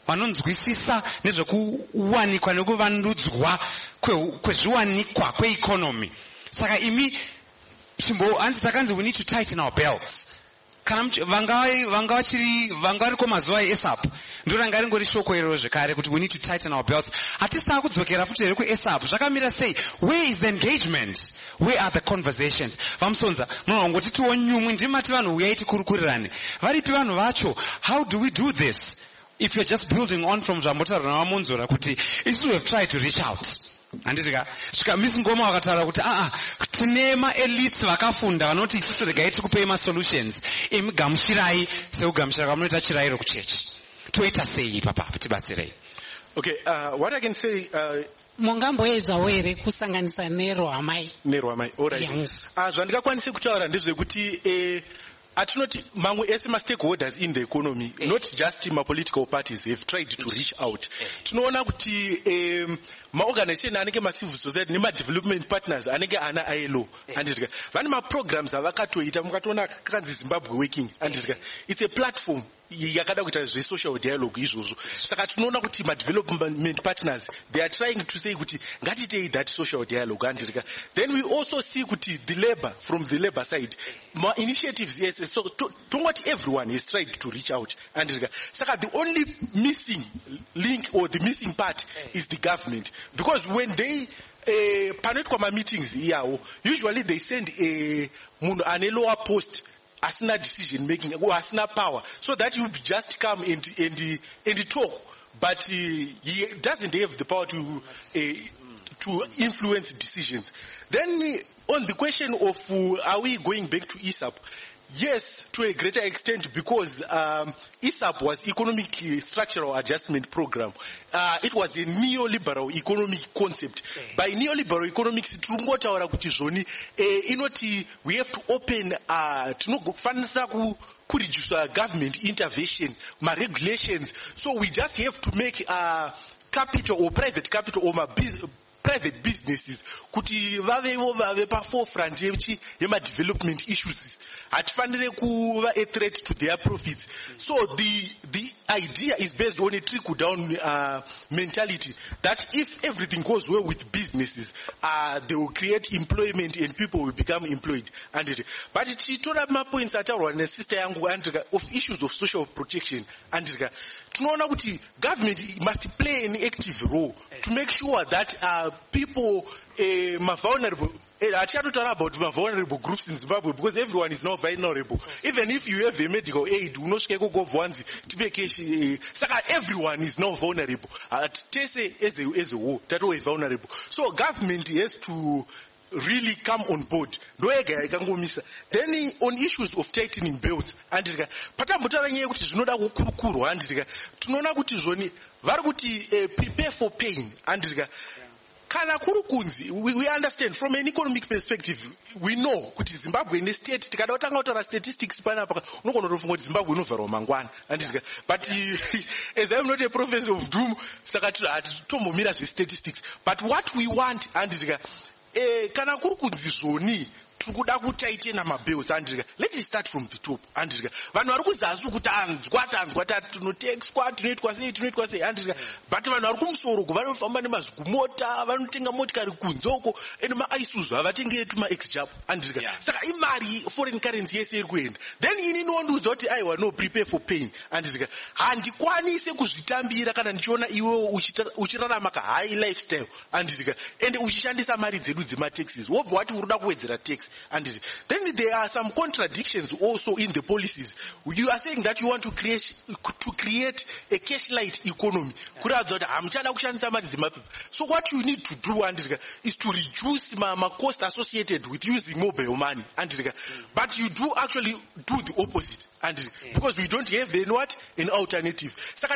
vanonzwisisa nezvekuwanikwa nekuvandudzwa kwezviwanikwa kweeconomy. Saka imi hanzi takanzi we need to tighten our belts. Kana vanga variko mazuva eASAP ndoranga ringori shoko iro zvekare kuti we need to tighten our belts. Hatisa kudzokera futi here kuASAP. Zvakamira sei? Where is the engagement? Where are the conversations? Vamusonza munongoti tionyumwe ndimati vanhu uyai tikurukurirane. Varipi vanhu vacho? How do we do this? If you're just building on from zvamotaura navamonzora kuti isusu have tried to reach out. Handitika svika Miss Ngoma vakataura kuti tine elites vakafunda vanoti isusu regai tikupei solutions emigamushirai sekugamushira kwamunoita chirayiro kuchechi. Toita sei papa tibatsirei? Okay, what I can say mungamboedzawo here kusanganisa nerwamai. All right. Zvandingakwanise kutaura ndezvekuti atinoti mamwe ese stakeholders in the economy, not just political parties, have tried to reach out. Tinoona kuti maorganization anenge civil society development partners anenge ana ILO andika vane programs avakatoita mukatoona kanzi Zimbabwe Working andika it's a platform yakada kuita social dialogue izvozvo. Saka tinoona kuti development partners they are trying to say kuti ngatitei that social dialogue andika. Then we also see kuti the labor from the labor side more initiatives, yes, so tongoti everyone has tried to reach out andika. Saka the only missing link or the missing part is the government, because when they panoitwa ma-meetings iyawo usually they send munhu ane lower post asina decision making or asina power, so that you just come and talk, but he doesn't have the power to influence decisions. Then on the question of are we going back to ASAP, yes, to a greater extent, because ASAP was economic structural adjustment program. It was a neoliberal economic concept. By neoliberal economics, tungotaura kuti zvoni inoti we have to open tinofanisa kureduce government intervention, regulations. So we just have to make capital or private capital or private businesses kuti vave pa forefront development issues. Hatifanire kuva a threat to their profits. So the idea is based on a trickle down mentality that if everything goes well with businesses, they will create employment and people will become employed. But titora ma points ataurwa ne sister yangu andika of issues of social protection andika. Tunaona kuti government must play an active role to make sure that people vulnerable. I try to talk about vulnerable groups in Zimbabwe because everyone is now vulnerable. Even if you have a medical aid, everyone is now vulnerable. As a whole, that way vulnerable. So government has to really come on board. Then on issues of tightening belts, prepare for pain. Kana kurukunzi, we understand from an economic perspective, we know kuti Zimbabwe in the state tikada utanga utora statistics panapa unokono rofunga kuti Zimbabwe inovhara mangwana andika. But as I'm not a professor of doom, saka tombomira zve statistics, but what we want andika kana kurukunzi zvoni tukuda kutaitena mabells andika. Let us start from the top andika. Vanhu vari kuzasi kuti tanzwa tinotexwa tinoitwa sei andika. But vanhu vari kumusoro vanofamba nemazigumota, vanotenga motikari kunzoko ene maIsuzu avatengetu maexjab andika. Saka imari foreign currency yese iri kuenda. Then ini nondiudza kuti aiwa no prepare for pain andika. Handikwanise kuzvitambira kana ndichiona iwe uchirarama ka high lifestyle andika ende uchishandisa mari dzedu dzemataxes wobva wati uruda kuwedzera tax. And then there are some contradictions also in the policies. You are saying that you want to create a cash-light economy. So what you need to do is to reduce my cost associated with using mobile money. But you do actually do the opposite. Because we don't have an alternative.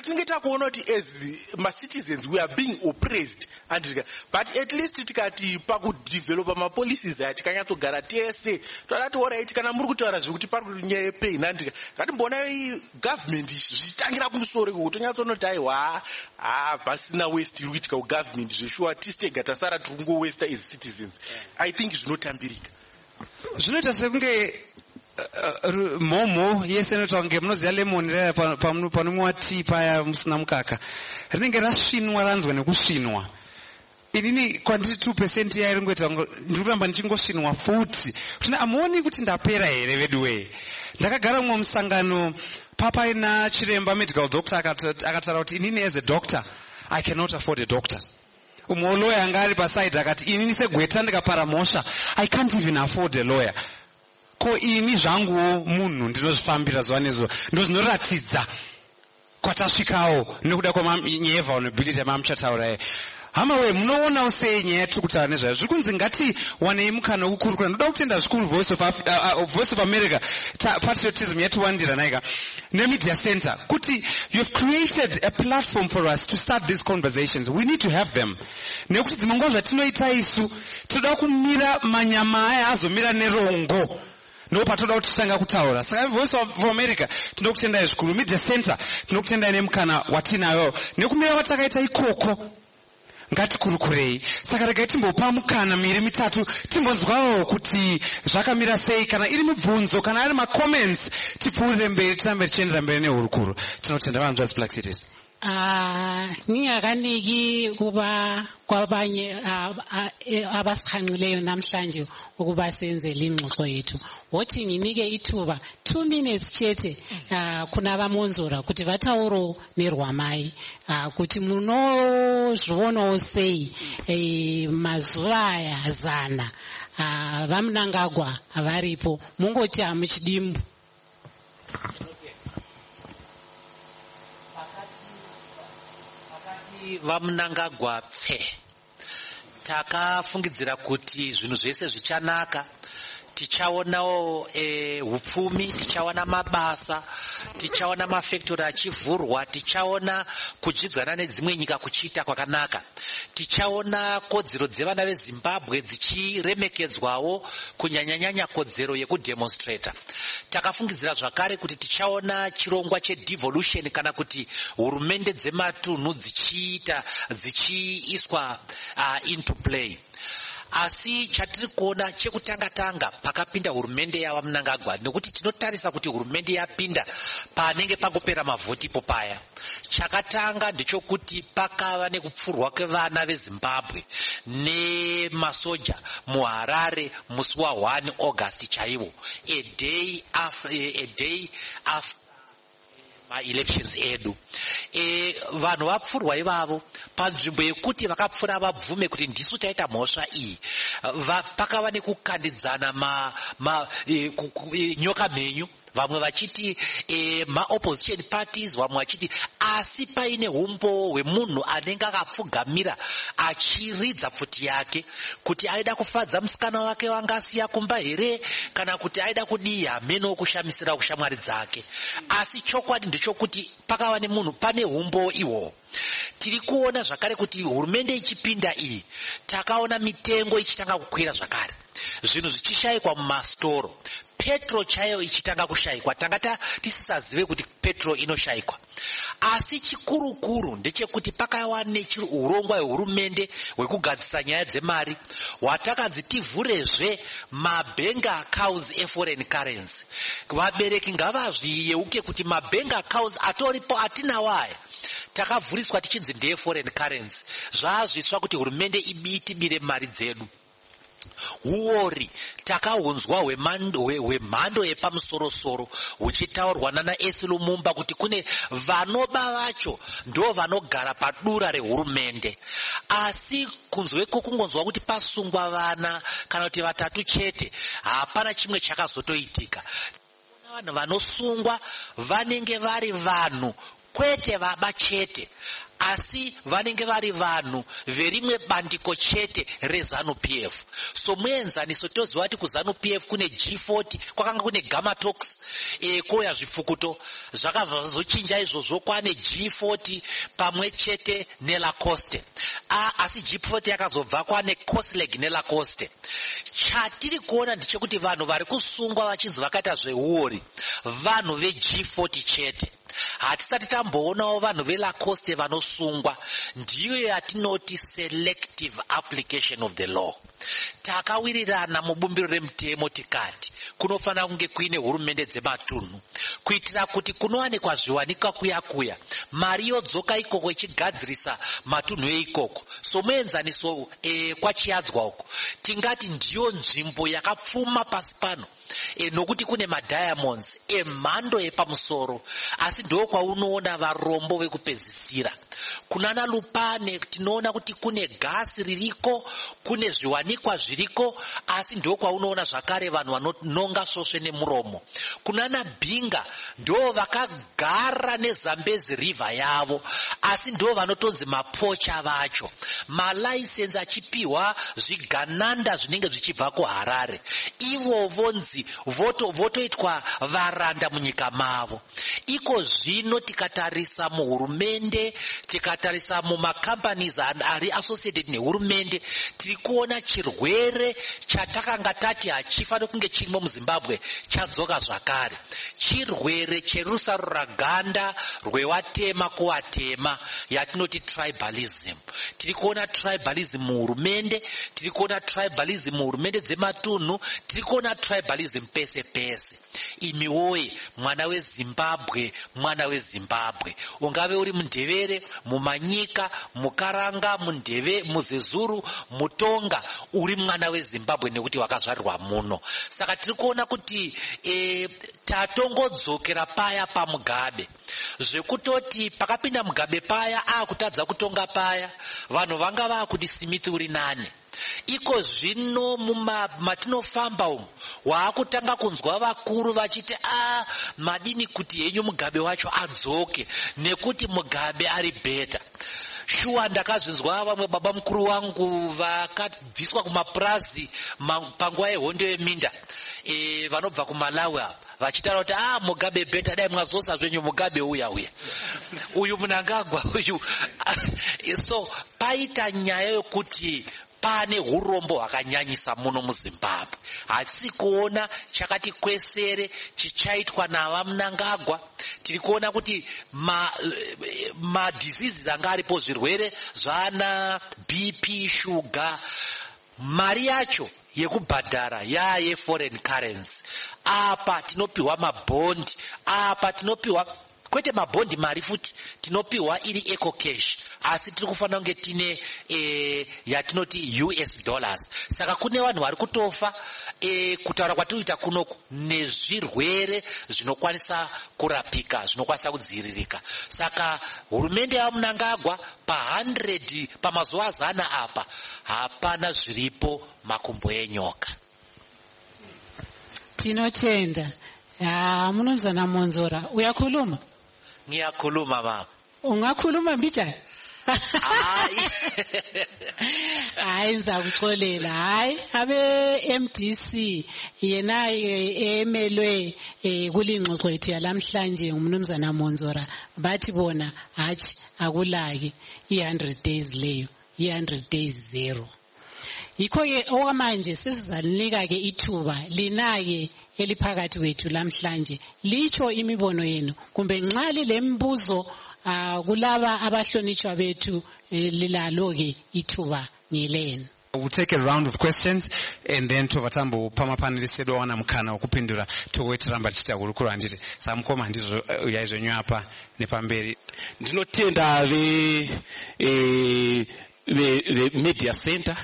As my citizens, we are being oppressed. But at least develop my policies that tese alright kana muri kutaura zvekuti pari kunyaya yepain andika ngatimbona government zvichitangira kumusoro kutonyatsonoti aiwa pasina waste iri kuitika kugovernment zveshuwa tisitega tasara tiri kungo waste as citizens. I think zvinotambirika. Zvinoita sekunge mhomo yese inoita kunge munoziva lemoni raya panomwiwa tii paya musina mukaka rinenge rasvinwa ranzwa nekusvinwa. Inini kwandiri 2% yairi ngoita ndikuramba ndichingosvinwa futi kuti amuoni kuti ndapera here vedu wee. Ndakagara mumwe musangano papaina chiremba medical doctor akataura kuti inini as a doctor I cannot afford a doctor. Umwe lawyer anga ari paside akati inini segweta ndikapara mhosva I can't even afford a lawyer. Ko ini zvanguwo munhu ndinozvifambira zuva nezuva ndozvinoratidza kwatasvikawo nekuda kwanyaya yevulnerability yamamuchataura. Hama we munoonawo sei nyaya yatiri kutaura nezvayo. Zviri kunzi ngati wanei mukana wokukurukura. Ndoda kutenda zvikuru Voice of America patriotism yatiwandira naika nemedia center kuti you have created a platform for us to start these conversations. We need to have them. Nekuti dzimwe nguva zvatinoita isu tinoda kumira manyama aya azomira nerongo. No patoda kuti tanga kutaura. Saka Voice of America tinokutendai zvikuru. Media center tinokutendai nemukana watinayo nekumira watakaita ikoko. Ngatikurukurei. Saka regai timbopa mukana miri mitatu timbonzwawo kuti zvakamira sei, kana iri mibvunzo kana ari macomments tipfuurire mberi tirambe tichiendera mberi nehurukuro. Tinotenda vanhu Black Cities. Ningakaniki kuba kwabanye abasikhanqileyo namhlanje ukuba senze lingxoxo yethu. Wothi nginike ithuba 2 minutes chete kunabamonzora kuti vatauro nerwamai kuti munozvionawo sei mazuva aya 100 vamunangagwa varipo mungoti hamuchidimbu. Vamunangagwa pfe takafungidzira kuti zvinhu zvese zvichanaka, tichaonawo hupfumi, tichaona mabasa, tichaona mafactory achivhurwa, tichaona kudyidzana nedzimwe nyika kuchiita kwakanaka, tichaona kodzero dzevana veZimbabwe dzichiremekedzwawo kunyanyanyanya kodzero yekudemonstrata. Takafungidzira zvakare kuti tichaona chirongwa chedevolution kana kuti hurumende dzematunhu dzichiiswa into play. Asi chatiri kuona chekutanga pakapinda hurumende yavamunangagwa, nekuti tinotarisa kuti hurumende yapinda panenge pangopera mavhoti popaya. Chakatanga ndichokuti pakava nekupfurwa kwevana veZimbabwe nemasoja muHarare musi wa1 August chaiwo, a day after elections edu. Vanhu vapfurwa ivavo panzvimbo yekuti vakapfura vabvume kuti ndisu taita mhosva iyi. Pakava nekukandidzana nyoka mhenyu, vamwe vachiti ma-opposition parties, vamwe vachiti asi paine umbo hwemunhu anenge akapfugamira achiridza pfuti yake kuti aida kufadza musikana wake wangasiya kumba here kana kuti aida kudii, hameno kushamisira kushamwari dzake. Asi chokwadi ndechokuti pakava nemunhu pane umbo ihwo. Tiri kuona zvakare kuti hurumende ichipinda iyi takaona mitengo ichitanga kukwira zvakare, zvinhu zvichishayikwa mumastoro, petro chaiyo ichitanga kushayikwa. Tanga tisisazive kuti petro inoshayikwa. Asi chikurukuru ndechekuti pakava neurongwa hwehurumende hwekugadzisa nyaya dzemari hwatakanzi tivhurezve mabank accounts eforeign currency. Vabereki ngavazviyeuke kuti mabank accounts atoripo atinawo aya takavhuriswa tichinzi ndeye foreign currency. Zvazviswa kuti hurumende ibitibire mari dzedu. Huori takaunzwa hwemhando yepamusoro-soro huchitaurwa nana Esi Lumumba kuti kune vanoba vacho ndo vanogara padura rehurumende. Asi kunzweko kungonzwa kuti pasungwa vana kana kuti vatatu chete, hapana chimwe chakazotoitika. Vanhu vanosungwa vanenge vari vanhu kwete vaba chete, asi vanenge vari vanhu verimwe bandiko chete reZANU-PF. So muenzaniso toziva kuti kuZANU-PF kune G40, kwakanga kune Gamatox, koya zvifukuto zvakazochinja izvozvo kwane G40 pamwe chete neLacoste. Asi G40 yakazobva kwane Cosleg neLacoste. Chatiri kuona ndechekuti vanhu vari kusungwa vachinzi vakaita zveuori vanhu veG40 chete. Hatisati tamboonawo vanhu veLacoste vanosungwa. Ndiyo yatinoti selective application of the law. Takawirirana mubumbiro remutemo tikati kunofanira kunge kuine hurumende dzematunhu kuitira kuti kunowanikwa zviwanikwa kuya mari yodzoka ikoko ichigadzirisa matunhu eikoko. So muenzaniso kwachiyadzwa uko tingati ndiyo nzvimbo yakapfuma pasi pano nokuti kune madiamonds emhando yepamusoro, asi ndo kwaunoona varombo vekupedzisira. Kunana Lupane tinoona kuti kune gasi ririko, kune zviwanikwa zviriko, asi ndo kwaunoona zvakare vanhu vanononga svosve nemuromo. Kunana Bhinga ndo vakagara neZambezi river yavo, asi ndo vanotonzi mapocha vacho. Malaisensi achipiwa zvigananda zvinenge zvichibva kuHarare, ivo vonzi votoitwa varanda munyika mavo. Iko zvino tikatarisa muhurumende, tikatarisa mumacompanies ari associated nehurumende, tiri kuona chirwere chatakanga tati hachifanira kunge chirimo muZimbabwe chadzoka zvakare. Chirwere cherusarura ganda rwewatema kuwatema yatinoti tribalism. Tiri kuona tribalism muhurumende, tiri kuona tribalism muhurumende dzematunhu, tiri kuona tribalism pese pese. Imi woye mwana weZimbabwe, mwana weZimbabwe, ungave uri muNdevere, muManyika, muKaranga, muNdeve, muZezuru, muTonga, uri mwana weZimbabwe nekuti wakazvarirwa muno. Saka tiri kuona kuti tatongodzokera paya paMugabe, zvekutoti pakapinda Mugabe paya akutadza kutonga paya, vanhu vanga vakuti Smith uri nane. Iko zvino matinofamba umu waakutanga kunzwa vakuru vachiti madini kuti henyu Mugabe wacho adzoke nekuti Mugabe ari beta. Shuwa ndakazvinzwa vamwe baba mukuru wangu vakabviswa kumapurazi panguva yehondo yeminda vanobva kuMalawi vachitaura kuti Mugabe beta, dai mwazosa zvenyu Mugabe uya uyu Mnangagwa uyu. So paita nyaya yokuti pane hurombo hwakanyanyisa muno muZimbabwe. Hatisi kuona chakati kwesere chichaitwa nava Mnangagwa. Tiri kuona kuti diseases anga aripo, zvirwere zvana BP, shuga, mari yacho yekubhadhara yaye foreign currency. Apa tinopiwa mabhondi, apa tinopiwa kwete mabhondi mari futi, tinopiwa iri eco cash, asi tiri kufanira kunge tine yatinoti US dollars. Saka kune vanhu vari kutofa kutaura kwatinoita kunoku nezvirwere zvinokwanisa kurapika, zvinokwanisa kudziviririka. Saka hurumende yaMnangagwa pa100 pamazuva 100 apa hapana zviripo makumbo enyoka. Tinotenda. Munumzana Monzora, uyakhuluma? Ngiyakhuluma mama. Ungakhuluma mbijani? Hayi ngizakuxolela. Hayi abe MDC yena emelwe kulingxoxo yethu yalamhlanje umnumzana Monzora bathi bona hathi akulaki i100 days leyo, i100 days zero. Yikho ke okwamanje sesizanika ke ithuba linake eliphakathi wethu lamhlanje licho imibono yenu kumbe nxa lilembuzo kulaba abahlonitshwa bethu lilalo ke ithuba ngilena. We'll take a round of questions and then tovatambo pama panelists edu wana mukana wokupindura towetiramba tichita kulukuru anditi samukoma ndizvo yaizvenyu apa nepamberi. Ndinotenda ve media center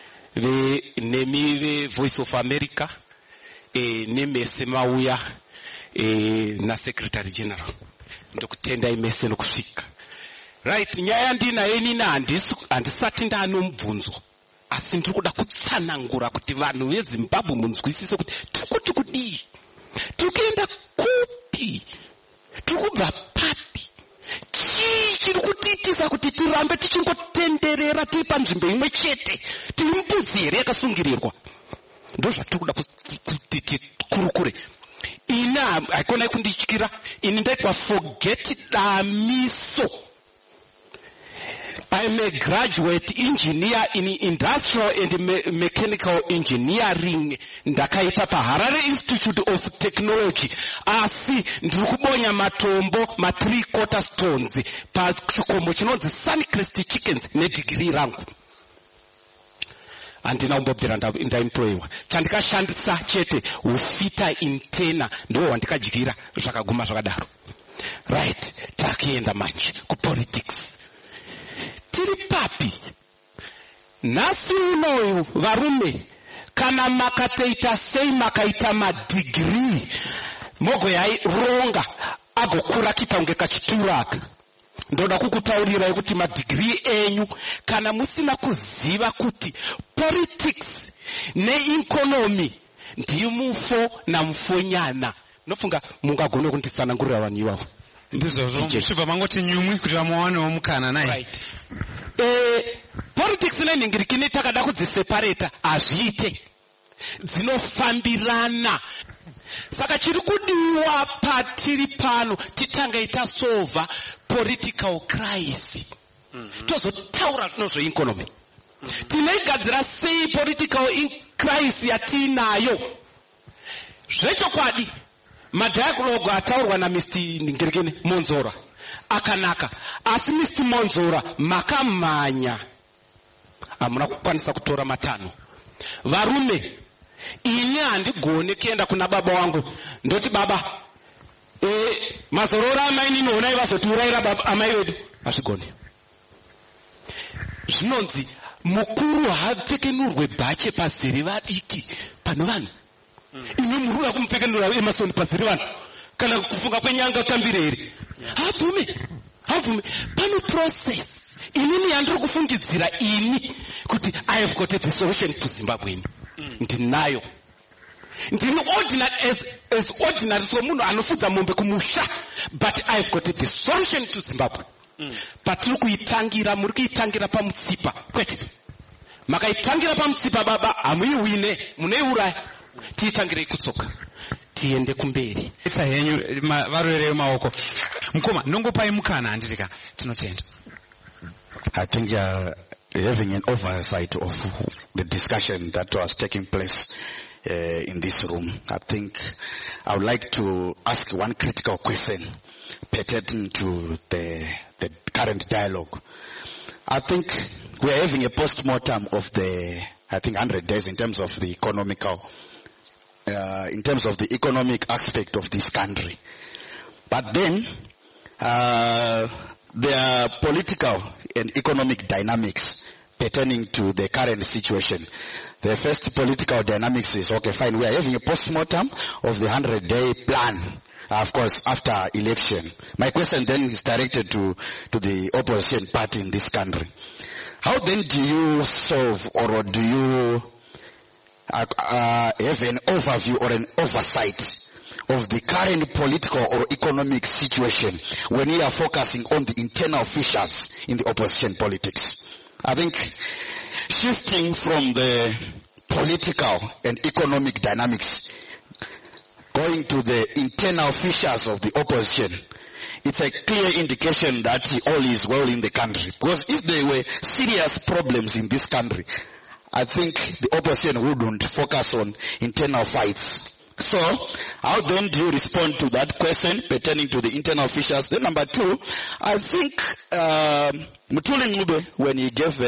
nemi Voice of America nemese mauya na secretary general ndokutenda imese nokufika right. Nyaya ndina yenina handisati ndanomubvunzo, asi ndiri kuda kutsanangura kuti vanhu veZimbabwe munzwisise kuti tikuti kudii, tiri kuenda kupi, tiri kubva papi, chii chiri kutiitisa kuti tirambe tichingotenderera tiri panzvimbo imwe chete, tiri mbudzi here yakasungirirwa. Ndo zvatiri kuda kuti tikurukure. Ina haikona kundityira, ini ndaitwa forget damiso. I'm a graduate engineer in industrial and mechanical engineering. Ndakaita paHarare Institute of Technology. Asi ndiri kubonya matombo ma3/4 stones pachikomo chinonzi Suncrest Chickens nedegree rangu. handina kumbobvira ndaemployiwa. Chandikashandisa chete ufita intena ndiwo wandikadyira zvakaguma zvakadaro. Right, takuenda manje kupolitics. Tiri papi? Nhasi unoyu varume, kana makatoita sei makaita madegree, mogoyai ronga agokura kita kunge kachituraka. Ndoda kukutaurira kuti madegree enyu kana musina kuziva kuti politics neeconomy ndiyo mufo na mfonyana. Nofunga mungagone kunditsanangurira vanhu ivavo. Ndizvozvo zvibva mangoti nyumwi kuti vamuwane womukana naye. Right. Politics nenhingirikini takada kudziseparata azviite. Dzinofambirana. Saka chiri kudiwa patiri pano titange tasolva political crisis. Tozotaura zvinozveeconomy. Tinoigadzira sei political crisis yatinayo? Zvechokwadi madhayakologo ataurwa naMr. Ningirikini Monzora akanaka, asi Mr. Monzora makamanya hamuna kukwanisa kutora matano. Varume, ini handigone kuenda kuna baba wangu ndoti baba mazorora amai ninoona vazotiurayira baba amai vedu. Hazvigone. Zvinonzi mukuru haapfekenurwe bhache pazere vadiki pano vanhu. Ine murura kumupfekenura emasoni pazere vanhu kana kufunga kwenyanga kambire here. Havume pano process inini yandiri kufungidzira ini kuti I have got the solution to Zimbabwe. Ndinayo. Ndini ordinary as ordinary so munhu anofudza mombe kumusha, but I have got the solution to Zimbabwe. But kuitangira muri kuitangira pamutsipa kwete. Makaitangira pamutsipa baba hamuiwine muneiuraya. Tiitangire kutsoka. Tiende kumberi. Ita henyu varwere maoko. Mukoma nongopai mukana handitika tinotenda. I think having an oversight of the discussion that was taking place in this room, I think I would like to ask one critical question pertaining to the current dialogue. I think we are having a post-mortem of the 100 days in terms of the economic aspect of this country. But then there are political and economic dynamics pertaining to the current situation. The first political dynamics is, okay, fine, we are having a post-mortem of the 100-day plan, of course, after election. My question then is directed to the opposition party in this country. How then do you solve, or do you have an overview or an oversight of the current political or economic situation when we are focusing on the internal fissures in the opposition politics? I think shifting from the political and economic dynamics, going to the internal fissures of the opposition, it's a clear indication that all is well in the country. Because if there were serious problems in this country, I think the opposition wouldn't focus on internal fights. So, how then do you respond to that question pertaining to the internal fissures? Then number two, I think Mutuli Ngube, when he gave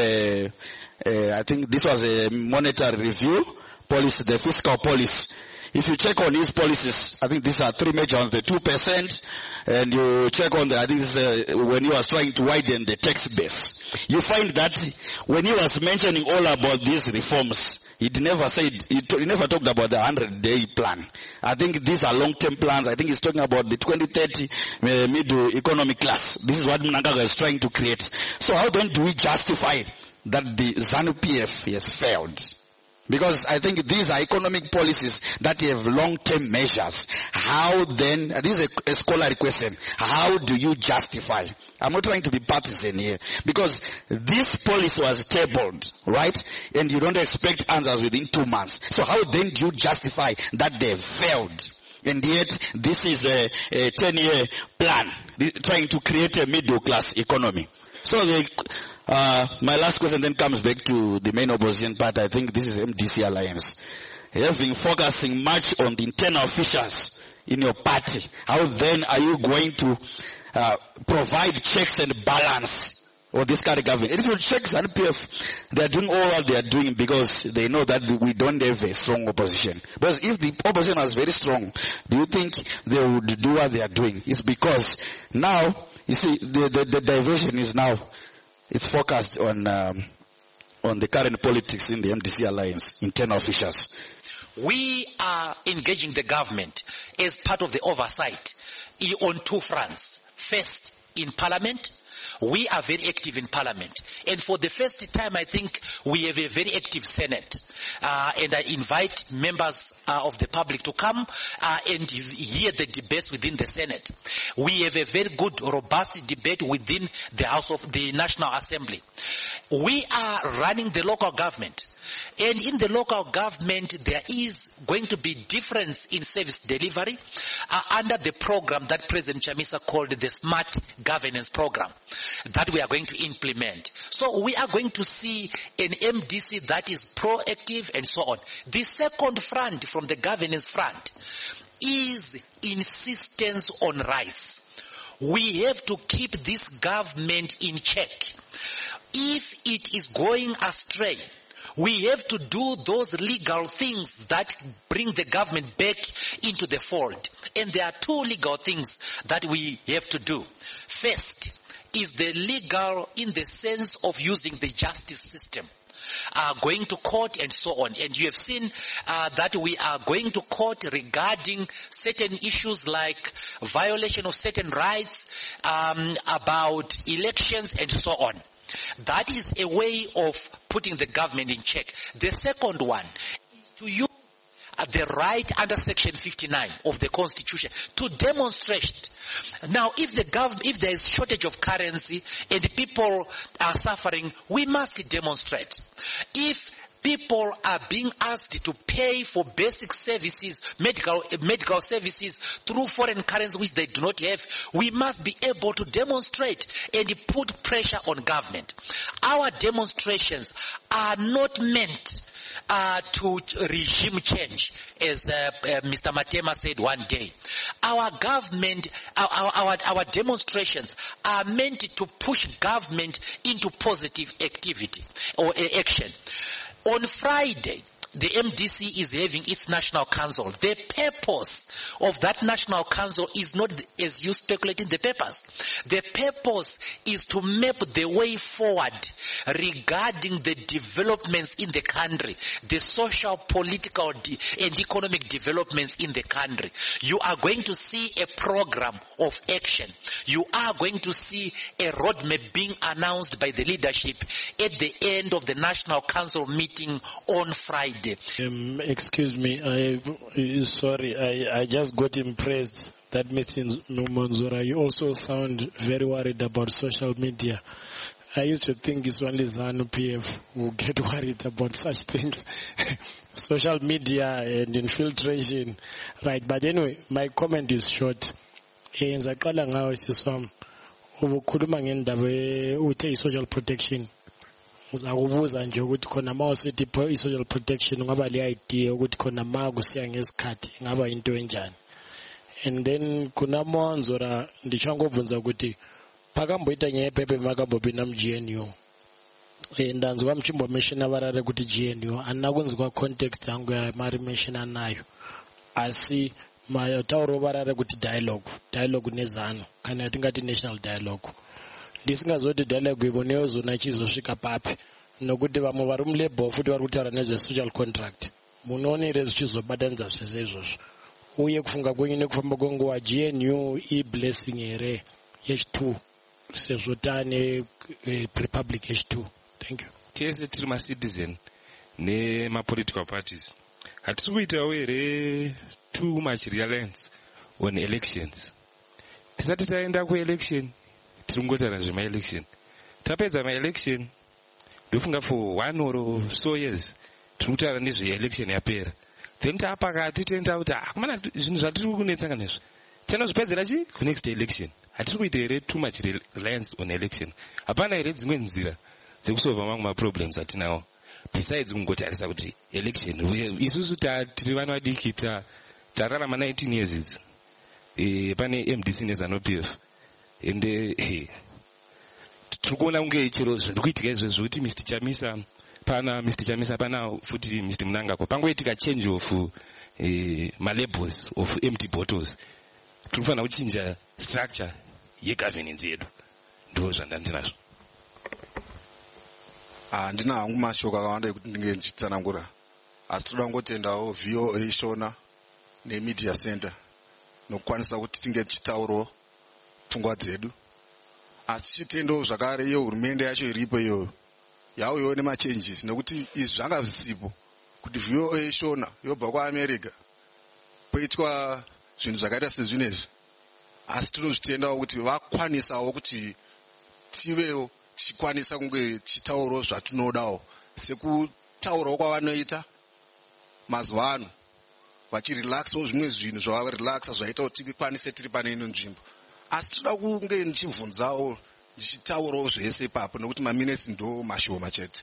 I think this was a monetary review policy, the fiscal policy. If you check on his policies, I think these are three major ones, the 2%, and you check on I think this is, when he was trying to widen the tax base. You find that when he was mentioning all about these reforms, he never talked about the 100-day plan. I think these are long-term plans. I think he's talking about the 2030 middle economic class. This is what Mnangagwa is trying to create. So how then do we justify that the ZANU-PF has failed? Because I think these are economic policies that have long-term measures. How then, this is a scholarly question, how do you justify? I'm not trying to be partisan here. Because this policy was tabled, right? And you don't expect answers within 2 months. So how then do you justify that they failed? And yet, this is a 10-year plan, trying to create a middle-class economy. So my last question then comes back to the main opposition part. I think this is MDC Alliance. Having focusing much on the internal fissures in your party, how then are you going to provide checks and balance or this current government. And if you check ZANU-PF, they are doing all what they are doing because they know that we don't have a strong opposition. Because if the opposition was very strong, do you think they would do what they are doing? It's because now, you see, the diversion is now, it's focused on the current politics in the MDC alliance, internal officials. We are engaging the government as part of the oversight on two fronts. First, in Parliament. We are very active in Parliament. And for the first time, I think we have a very active Senate. And I invite members of the public to come and hear the debates within the Senate. We have a very good, robust debate within the House of the National Assembly. We are running the local government. And in the local government, there is going to be difference in service delivery under the program that President Chamisa called the Smart Governance Program that we are going to implement. So we are going to see an MDC that is proactive and so on. The second front from the governance front is insistence on rights. We have to keep this government in check. If it is going astray, we have to do those legal things that bring the government back into the fold. And there are two legal things that we have to do. First is the legal in the sense of using the justice system. Going to court and so on. And you have seen that we are going to court regarding certain issues like violation of certain rights, about elections and so on. That is a way of putting the government in check. The second one is to use the right under Section 59 of the Constitution to demonstrate. Now, if there is shortage of currency and people are suffering, we must demonstrate. If people are being asked to pay for basic services, medical services through foreign currency which they do not have, we must be able to demonstrate and put pressure on government. Our demonstrations are not meant to regime change, as Mr. Matema said one day. Our government, our demonstrations are meant to push government into positive activity or action. On Friday, the MDC is having its National Council. The purpose of that National Council is not as you speculate in the papers. The purpose is to map the way forward regarding the developments in the country, the social, political, and economic developments in the country. You are going to see a program of action. You are going to see a roadmap being announced by the leadership at the end of the National Council meeting on Friday. Excuse me, I just got impressed that Mr. Monzora, you also sound very worried about social media. I used to think it's only ZANU-PF who get worried about such things. Social media and infiltration. Right, but anyway, my comment is short. Ngizaqala ngawe siswami. Ubukhuluma ngendaba uthe social protection. Uzakubuza nje ukuthi khona mawusethi i-social protection ngaba le idea ukuthi khona ma kusiya ngesikhathi ngaba into enjani. And then kuna Monzora ndisho ngobunza ukuthi phakamboita nyepepe makambo bina mGNU. Ndanzi kwamchimbo mention abarare ukuthi GNU anakunzi kwa context yangu ya mari mention nayo. Asi mayatauro barare kuti dialogue nezano kana yatingati national dialogue. Ndisingazoti dialogue iboneyo zona chizosvika papi nokuti vamwe vari mulabor futi vari kutaura nezve-social contract munoonere zvichizobatanidza zvese izvozvo uye kufunga kwenyu nekufamba kwenguva GNU i-blessing here H2 sezvo taane republic H2. Thank you. Tese tiri ma-citizen nema-political parties hatisi kuitawo here too much reliance on elections. Tisati taenda ku-election tirungotaura zvema-election. Tapedza ma-election ndofunga for 1 or so years tirikutaura nezve-election yapera. Then tapakati toenda kuti kumana zvinhu zvatiri kunetsanga nezvo tinozvipedzera chi ku-next election. Hatiri kuita here too much reliance on election. Hapana here dzimwe nzira dzekusova mamwe ma-problems atinawo besides kungotarisa kuti election. Isusu tiri vana vadiki tararama 19 years idzi pane MDC neZANU-PF. And tiri kuona kunge chero zvirikuitika izvo zvokuti Mr. Chamisa pana futi Mr. Mnangagwa pangoitika change of malabels of empty bottles. Tiri kufanira kuchinja structure yegovernance yedu. Ndo zvandandinazvo. Handina hangu mashoko akawanda ekuti ndinge ndichitsanangura, asi toda kungotendawo VOA ishona nemedia center nokukwanisa kuti tinge tichitaurawo pfungwa dzedu, asi chitendawo zvakare iyo hurumende yacho iripo iyoyo yauyewo nemachanges, nekuti izvi zvanga zvisipo kuti VOA ishona yobva kuAmerica poitwa zvinhu zvakaita sezvinezvi, asi tinozvitendawo kuti vakwanisawo kuti tivewo tichikwanisa kunge tichitaurawo zvatinodawo sekutaurawo kwavanoita mazuva ano, vachirelaxawo zvimwe zvinhu zvavarelaxa zvaita kuti tikwanise tiri pane ino nzvimbo. Asi toda kunge ndichibvunzawo ndichitaurawo zvese ipapo nekuti maminesi ndo mashoma chete.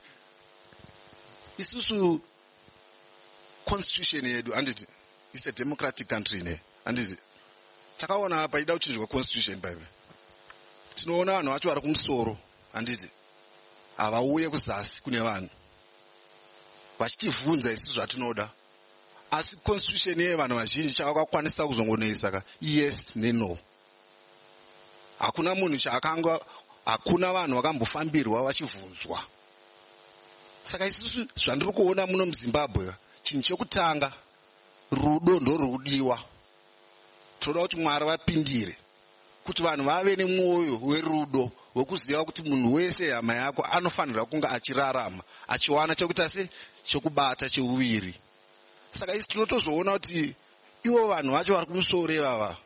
Isusu constitution yedu handiti is a democratic country ne, handiti takaona apa ida kuchinjwa constitution baibe, tinoona vanhu vacho vari kumusoro handiti havauye kuzasi kune vanhu vachitivhunza isusu zvatinoda, asi constitution yevanhu vazhinji chakakwanisa kuzongonoisa ka yes neno. Hakuna munhu chaakanga, hakuna vanhu vakambofambirwa vachivhunzwa. Saka isusu zvandiri kuona muno muZimbabwe, chinhu chekutanga rudo ndorudiwa. Toda kuti Mwari vapindire kuti vanhu vave nemwoyo werudo wekuziva kuti munhu wese hama yako anofanirwa kunge achirarama achiwana chekuita se chekubata cheuviri. Saka isi tinotozoona kuti ivo vanhu vacho vari kumusoro ivava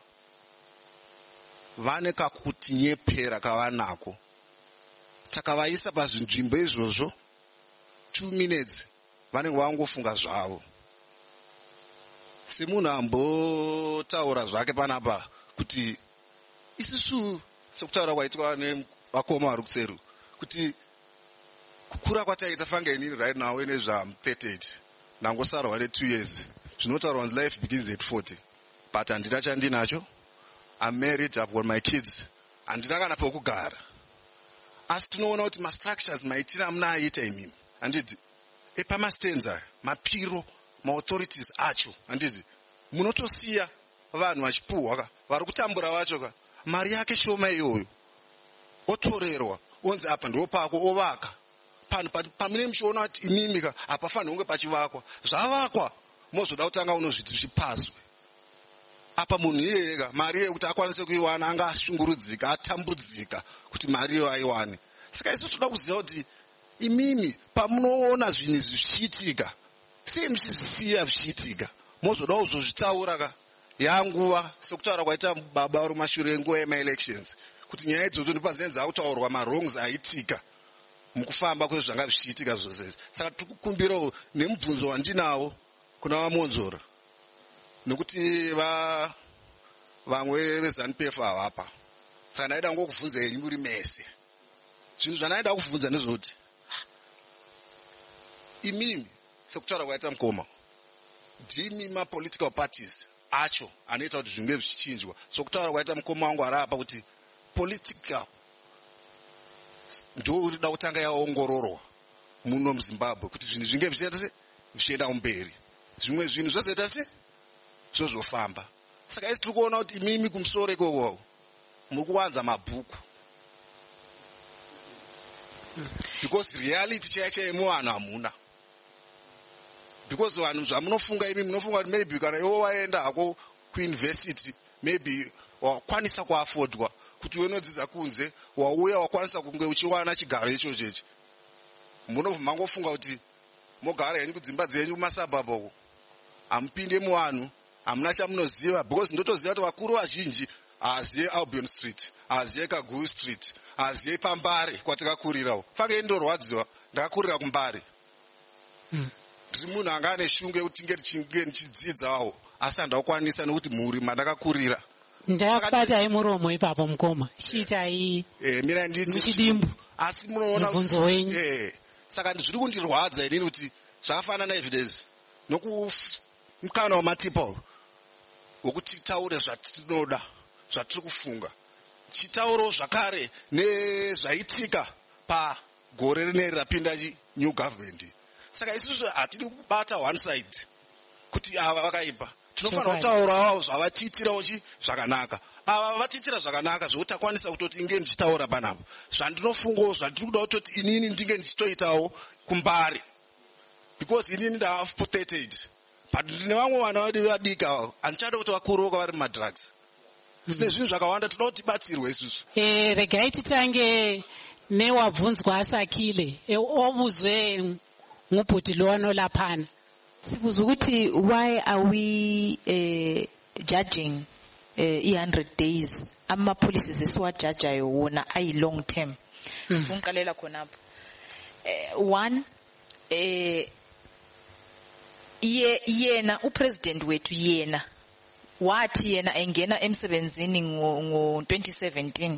vane kakutinyepera kavanako, takavaisa pazvinzvimbo izvozvo 2 minutes vanenge vangofunga zvavo. Semunhu ambotaura zvake panapa kuti isusu sekutaura kwaitwa nevakoma vari kutseru kuti kukura kwataita fange inini right now nezvamupeted nangosarwa ne2 years zvinotaurwa kuti life begins at 40, but handina chandinacho. I'm married, I've got my kids, handina kana pekugara. Asi tinoona kuti mastructures maitira amunaita imimi handiti epamastenza mapiro maauthorities acho handiti munotosiya vanhu vachipuhwa vari kutambura vacho ka mari yake shoma iyoyo otorerwa onzi apa ndo pako ovaka pamine muchiona kuti imimi ka hapafanirwi kunge pachivakwa, zvavakwa mozoda kutanga unozviti zvipazwe. Apa munhu iyeye mari yekuti akwanise kuiwana anga ashungurudzika atambudzika kuti mari iyo aiwane. Saka isu toda kuziva kuti imimi pamunoona zvinhu zvichiitika sei muchizvisiya zvichiitika mozoda kuzozvitaura ka yanguva sekutaura kwaita baba vari mashure enguva yemaelections kuti nyaya idzodzo ndopadzinoenza kutaurwa marongs aitika mukufamba kwezvanga zvichiitika zvose. Saka tikukumbirawo nemubvunzo wandinawo kuna vamonzora nokuti vamwe veZANU-PF havapa, saka ndaida ngokubvunza henyu muri mese. Zvinhu zvanaida kubvunza nezvoti imimi sekutaura kwaita mukoma ndimi mapolitical parties acho anoita kuti zvinge zvichichinjwa. Sokutaura kwaita mukoma wangu ari apa kuti political ndo urida kutanga yaongororwa muno muZimbabwe kuti zvinhu zvinge zvichienda kumberi, zvimwe zvinhu zvozoita se zvozofamba. Saka isi tiri kuona kuti imimi kumusoro ikoko muri kuwanza mabhuku because reality chaiyo muvanhu hamuna, because vanhu zvamunofunga imi munofunga kuti maybe kana iwo waenda hako kuuniversity maybe wakwanisa kuafodwa kuti unodzidza kunze wauya wakwanisa kunge uchiwana chigaro ichocho ichi, munobva mangofunga kuti mogara henyu kudzimba dzenyu kumasabhabha uko hamupinde muvanhu hamuna chamunoziva, because ndotoziva kuti vakuru vazhinji haazive Albion Street, haazive Kaguyu Street, haazive paMbare kwatakakurirawo. Fange ndorwadziwa ndakakurira kuMbare. Ndiri munhu anga ane shungu yekuti tinge ndichidzidzawo asi handakwanisa nekuti mhuri mandakakurira. Ndakabata muromo ipapo mukoma chiitai mira nditi muchidimbu asi munoona mubvunzo wenyu. Saka zviri kundirwadza inini kuti zvakafanana evidence nokumukana wamatipa wokuti taure zvatinoda zvatiri kufunga chitauro zvakare nezvaiti zvaitika pagore rineri rapinda new government. Saka isusu hatidi kubata one side kuti ava vakaipa. Tinofanira kutaurawo zvavatiitirawo zvakanaka. Ava vatiitira zvakanaka zvokuti takwanisa kutoti inge ndichitaura panapo. Zvandinofungawo zvandiri kuda kutoti inini ndinge ndichitoitawo kumbari. Because inini ndava protected. But ndine vamwe vana vedu vadika handichada kuti vakuru vari madrugs. Sine zvinhu zvakawanda toda kuti tibatsirwe isusu. Regai titange newabvunzwa asakile obuzwe ngubhuti lo anolaphana. Sibuzwa ukuthi why are we judging 100 days? Ama policies esiwajajayo wona ayi long term. Funkalela khonapho. One yena upresident wethu yena wathi yena engena emsebenzini ngo 2017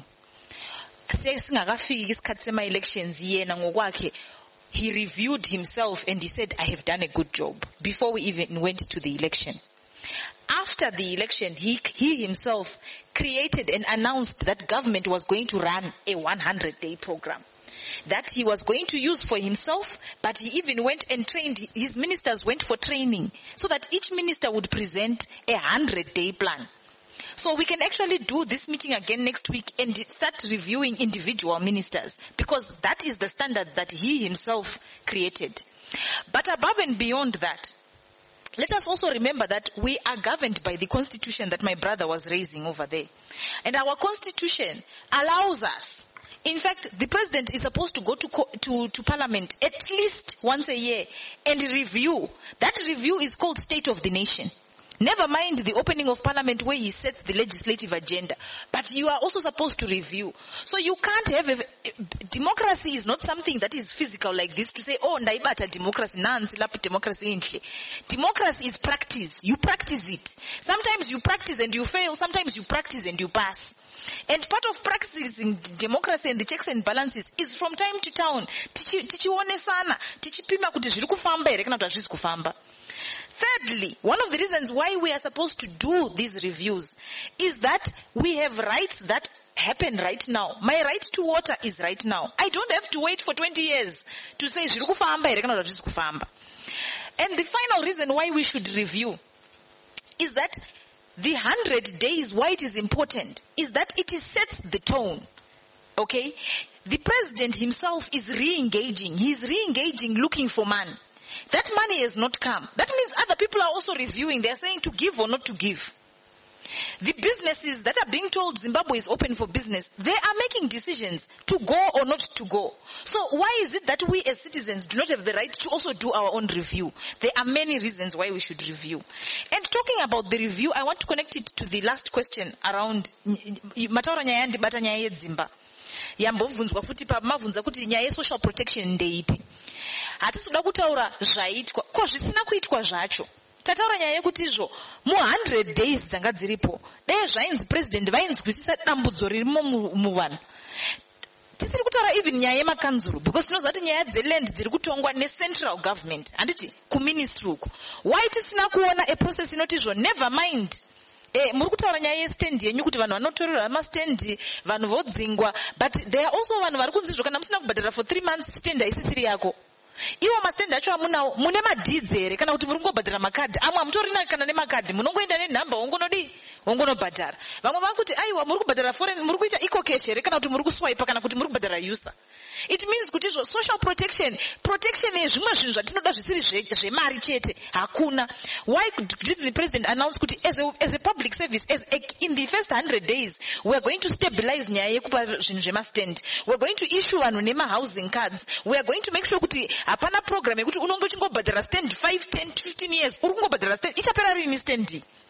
singakafiki isikhathi sema elections yena ngokwakhe he reviewed himself and he said I have done a good job before we even went to the election. After the election he himself created and announced that government was going to run a 100-day program that he was going to use for himself, but he even went and trained, his ministers went for training so that each minister would present a 100-day plan. So we can actually do this meeting again next week and start reviewing individual ministers because that is the standard that he himself created. But above and beyond that, let us also remember that we are governed by the constitution that my brother was raising over there. And our constitution allows us. In fact, the president is supposed to go to parliament at least once a year and review. That review is called State of the Nation. Never mind the opening of parliament where he sets the legislative agenda. But you are also supposed to review. So you can't have democracy is not something that is physical like this to say, oh, ndaibata democracy, nansi lapho democracy inhle. Democracy is practice. You practice it. Sometimes you practice and you fail. Sometimes you practice and you pass. And part of practicing democracy and the checks and balances is from time to time. Tichionesana, tichipima kuti zviri kufamba here kana kuti hazvisi kufamba. Thirdly, one of the reasons why we are supposed to do these reviews is that we have rights that happen right now. My right to water is right now. I don't have to wait for 20 years to say zviri kufamba here kana kuti hazvisi kufamba. And the final reason why we should review is that the 100 days, why it is important, is that it sets the tone. Okay? The president himself is re-engaging. He is re-engaging looking for money. That money has not come. That means other people are also reviewing. They are saying to give or not to give. The businesses that are being told Zimbabwe is open for business, they are making decisions to go or not to go. So why is it that we as citizens do not have the right to also do our own review? There are many reasons why we should review. And talking about the review, I want to connect it to the last question around mataura nyaya ndibata nyaya yedzimba. Yambobvunzwa futi pamabvunza kuti nyaya social protection ndeipi. Hatisuda kutaura zvaitwa, ko zvisina kuitwa zvacho. Tataura nyaya yekuti izvo mu 100 days dzanga dziripo dai zvainzi president vainzwisisa dambudzo ririmo muvanhu. Tisiri kutaura even nyaya yemakanzuru because tinoziva kuti nyaya dzeland dziri kutongwa necentral government handiti kuministry uko. Why tisina kuona a process inoti izvo never mind muri kutaura nyaya yestand yenyu kuti vanhu vanotorerwa mastand vanhu vodzingwa, but there are also vanhu vari kunzi izvo kana musina kubhadhara for 3 months stand haisisiri yako. Iwo mastand acho amunawo mune madhidzi here kana kuti muri kungobhadhara makadhi amwe amutorina kana nemakadhi munongoenda nenhamba wongonobhadhara. Vamwe vari kuti aiwa muri kubhadhara foreign muri kuita eco cash here kana kuti muri kuswipe kana kuti muri kubhadhara user. It means kuti izvo social protection yezvimwe zvinhu zvatinoda zvisiri zvemari chete hakuna. Why did the president announce kuti as a public service in the first 100 days we are going to stabilize nyaya yekupa zvinhu zvemastand, we are going to issue vanhu nema-housing cards, we are going to make sure kuti hapana program yekuti unonge uchingobhadhara stand 5, 10, 15 years uri kungobhadhara stand ichapera rini stand.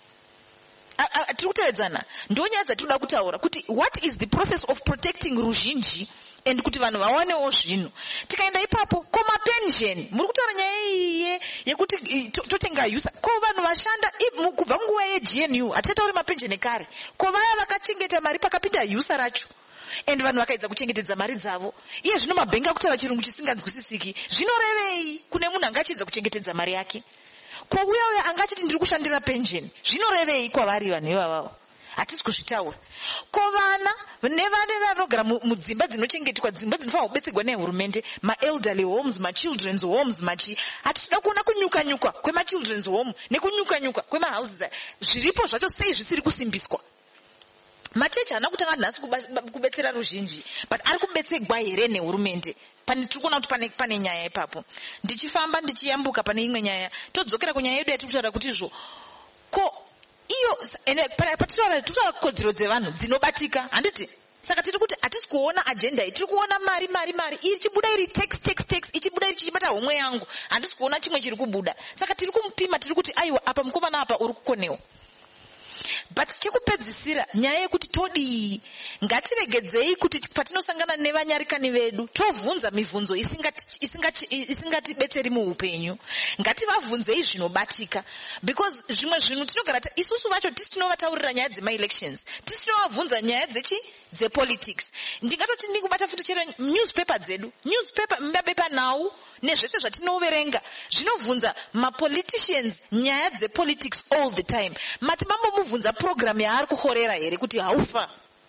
Tiri kutevedzana ndo nyaya dzatinoda kutaura kuti what is the process of protecting ruzhinji and kuti vanhu vawanewo zvinhu. Tikaenda ipapo ko mapension muri kutaura nyaya iye yekuti totenga user ko vanhu vashanda kubva munguva yeGNU hatitauri mapension ekare ko vaya vakachengeta mari pakapinda user racho and vanhu vakaedza kuchengetedza mari dzavo. Iye zvino mabhengi akutaura chirungu chisinganzwisisiki zvinorevei kune munhu angachiedza kuchengetedza mari yake. Ko uya angachiti ndiri kushandira pension zvinorevei kwavari vanhu ivavavo. hatisi kuzvitaura. Ko vana nevane vanogara mudzimba dzinochengetwa, dzimba dzinofanira kubetserwa nehurumende, maelderly homes, machildren's homes, hatida kuona kunyuka-nyuka kwemachildren's home nekunyuka-nyuka kwemahouses zviripo zvacho sei zvisiri kusimbiswa. Machechi haana kutanga nhasi kubetsera ruzhinji, but ari kubetserwa here nehurumende. Tiri kuona kuti pane nyaya ipapo. Ndichifamba ndichiyambuka pane imwe nyaya, todzokera kunyaya yedu yatiri kutaura kuti izvo ko iyo patitaura kodzero dzevanhu dzinobatika, handiti? Saka tiri kuti hatisi kuona agenda iyi, tiri kuona mari ichibuda iri tax ichibuda iri chichibata homwe yangu, handisi kuona chimwe chiri kubuda. Saka tiri kumupima, tiri kuti aiwa apa mukomana apa uri kukonewa. But chekupedzisira nyaya yekuti todii, ngatiregedzei kuti patinosangana nevanyarikani vedu tovhunza mibvunzo isingatibetseri muupenyu. Ngativabvunzei zvinobatika, because zvimwe zvinhu tinogara isusu vacho tisi tinovataurira nyaya dzema-elections, tisi tinovabvunza nyaya dzepolitics. Ndingatoti ndikubata futi chero newspaper dzedu, mabepa nhau nezvese zvatinoverenga zvinovhunza mapoliticians nyaya dzepolitics all the time. Mati mambomubvunza program yaari kukhorera here kuti haufa?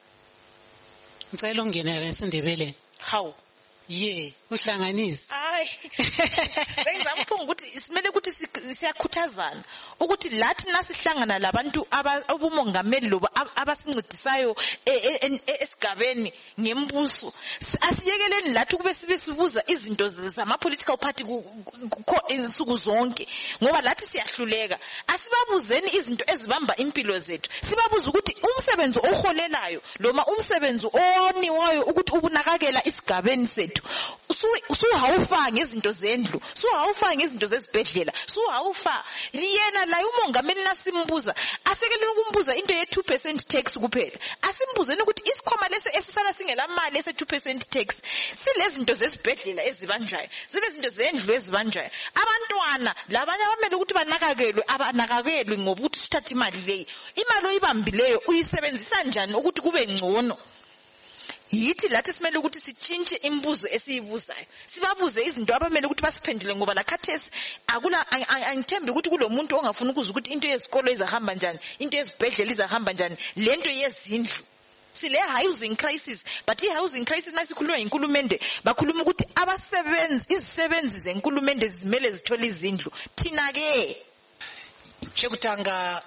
Ngicela ungenele eSindebeleni. How? Ye, uhlanganisi. Hayi. Bengizampho ukuthi simele ukuthi siyakhuthazana ukuthi lathi nasihlangana labantu abumongameli loba abasincedisayo esigabeni ngembuso, asiyekeleni lathi kube sibuza izinto zama political party insuku zonke, ngoba lathi siyahluleka. Asibabuzeni izinto ezibamba impilo zethu, sibabuza ukuthi umsebenzi oholelayo noma umsebenzi oniwayo ukuthi ubunakakela isigabeni sethu suhawufa ngezinto zendlu, suhawufa ngezinto zesibhedlela, suhawufa yena la umongameli nasimbuza, asekele ukumbuza into ye 2% tax kuphela. Asimbuzeni ukuthi isikhoma lese esisala singela mali ese 2% tax silezinto zesibhedlela ezibanjayo, silezinto zendlu ezibanjayo. Abantwana labanye abamele ukuthi banakakelwe ngokuthi sithatha imali leyo, imali oyibambileyo uyisebenzisa njani ukuthi kube ngcono. Yithi lathi simele ukuthi sitshintshe imbuzo esiyibuzayo, sibabuze izinto abamele ukuthi basiphendule, ngoba lakhathesi angithembi ukuthi kulomuntu ongafuna ukuza ukuthi into yezikolo izahamba njani, into yezibhedlela izahamba njani, lento yezindlu. Sile housing crisis, but i-housing crisis nasikhuluma inkulumende bakhuluma ukuthi izisebenzi zenkulumende zimele zithole izindlu. Thina ke chekutanga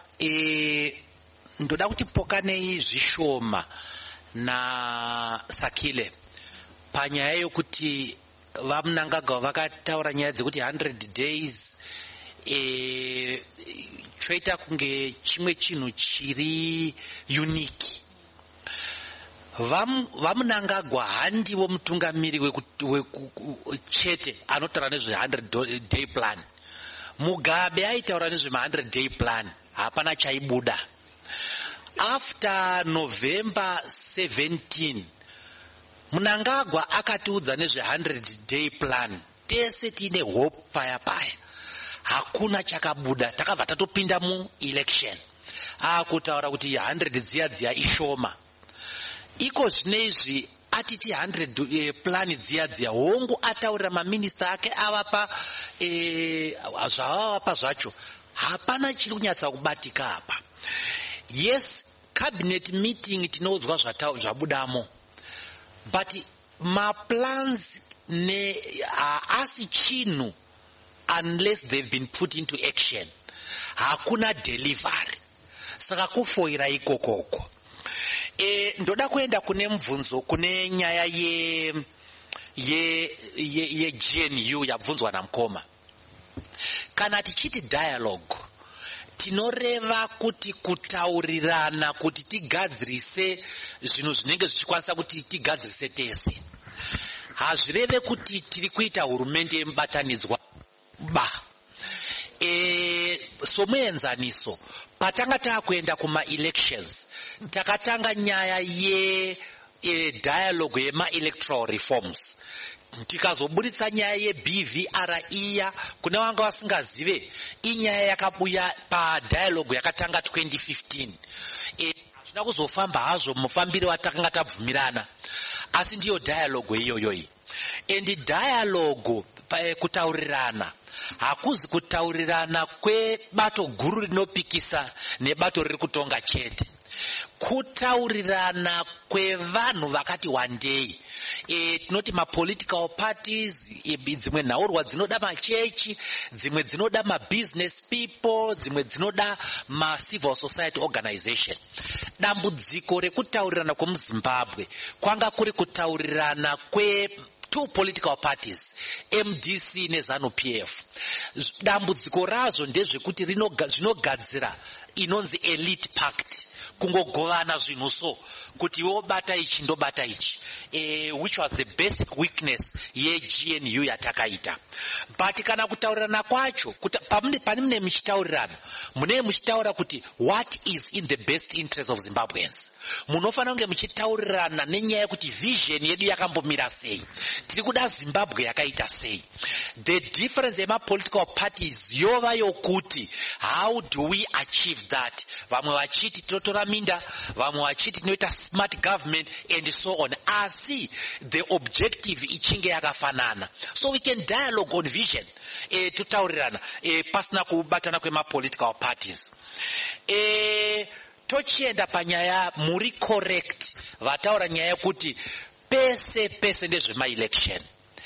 ndoda kuti pokane zvishoma na Sakile panyaya yokuti vamunangagwa vakataura nyaya dzekuti 100 days choita kunge chimwe chinhu chiri unique. Vamunangagwa handivo mutungamiri chete anotaura nezve 100 day plan. Mugabe aitaura nezve 100 day plan, hapana chaibuda. After November 17, Munangagwa akatiudza nezve 100 day plan. Tese tine hope paya. Hakuna chakabuda, takabva tatopinda mu election. Akutaura kuti 100 dziya ishoma. Iko zvinezvi atiti 100 plan dziya hongu ataurira maminista ake avapa zvavapa zvacho. Hapana chiri kunyatsa kubatika apa. Yes, cabinet meeting tinoudzwa zvabudamo, but ma plans asi chinhu unless they've been put into action. Hakuna delivery. Saka kufoira ikokoko. Ndoda kuenda kune mvunzo kune nyaya ye GNU yabvunzwa namukoma. Kana tichiti dialogue, tinoreva kuti kutaurirana kuti tigadzirise zvinhu zvinenge zvichikwanisa kuti tigadzirise tese. Hazvireve kuti tiri kuita hurumende yemubatanidzwa ba. Somuenzaniso patanga taakuenda kuma elections takatanga nyaya ye dialogue yema electoral reforms. Tikazoburitsa nyaya yeBVR iya kuna vanga vasingazive inyaya yakabuya padialogue yakatanga 2015. Zvina kuzofamba hazvo mufambire watakanga tabvumirana, asi ndiyo dialogue iyoyoyi. And dialogue kutaurirana hakuzi kutaurirana kwebato guru rinopikisa nebato riri kutonga chete. kutaurirana kwevanhu vakati wandei. Tinoti political parties, dzimwe nhaurwa dzinoda machechi, dzimwe dzinoda business people, dzimwe dzinoda civil society organization. Dambudziko rekutaurirana kwemuZimbabwe kwanga kuri kutaurirana two political parties, MDC neZANU-PF. Dambudziko razvo ndezvekuti zvinogadzira inonzi elite pact, kungogovana zvinhu so kuti wobata ichi ndobata ichi, which was the basic weakness yeGNU yatakaita. But kana kutaurirana kwacho, pane mune muchitaurirana, mune muchitaura kuti what is in the best interest of Zimbabweans. Munofana kunge muchitaurirana nenyaya yekuti vision yedu yakambomira sei, tiri kuda Zimbabwe yakaita sei. The difference yema political parties yova yokuti how do we achieve that. Vamwe vachiti tinotora minda, vamwe vachiti tinoita smart government and so on. Asi the objective ichinge yakafanana, so we can dialogue on vision, tutaurirana pasina kubatana kwema political parties. Tochienda panyaya muri correct vataura nyaya kuti pese ndezvema-election.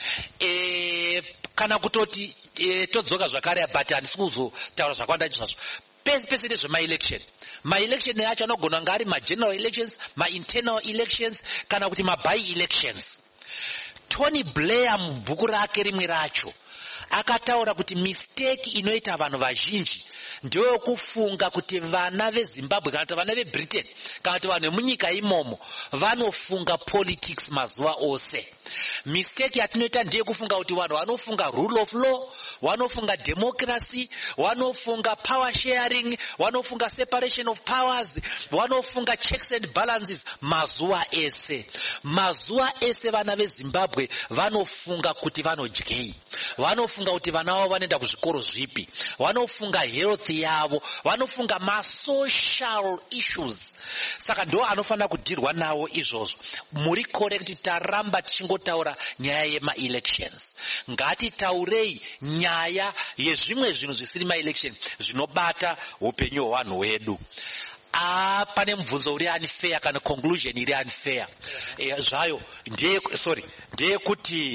Kana kutoti todzoka zvakare but handisi kuzotaura zvakawanda zvazvo. Pese ndezvema-election. Ma-election yacho anogona kunge ari ma-general elections, ma-internal elections, kana kuti ma-by-elections. Tony Blair mubhuku rake rimwe racho akataura kuti mistake inoita vanhu vazhinji ndeyokufunga kuti vana veZimbabwe kana kuti vana veBritain kana kuti vanhu vemunyika imomo vanofunga politics mazuva ose. Mistake yatinoita ndeyekufunga kuti vanhu vanofunga rule of law, vanofunga democracy, vanofunga power sharing, vanofunga separation of powers, vanofunga checks and balances mazuva ese. Mazuva ese vana veZimbabwe vanofunga kuti vanodyei, vanofunga kuti vana vavo vanoenda kuzvikoro zvipi, vanofunga health yavo, vanofunga ma-social issues. Saka ndo anofanira kudirwa nawo izvozvo. Muri correct, taramba tichingotaura nyaya yema-elections. Ngatitaurei nyaya yezvimwe zvinhu zvisiri ma-election zvinobata upenyu hwevanhu vedu. Pane mubvunzo uri unfair kana conclusion iri unfair. Zvayo ndeyekuti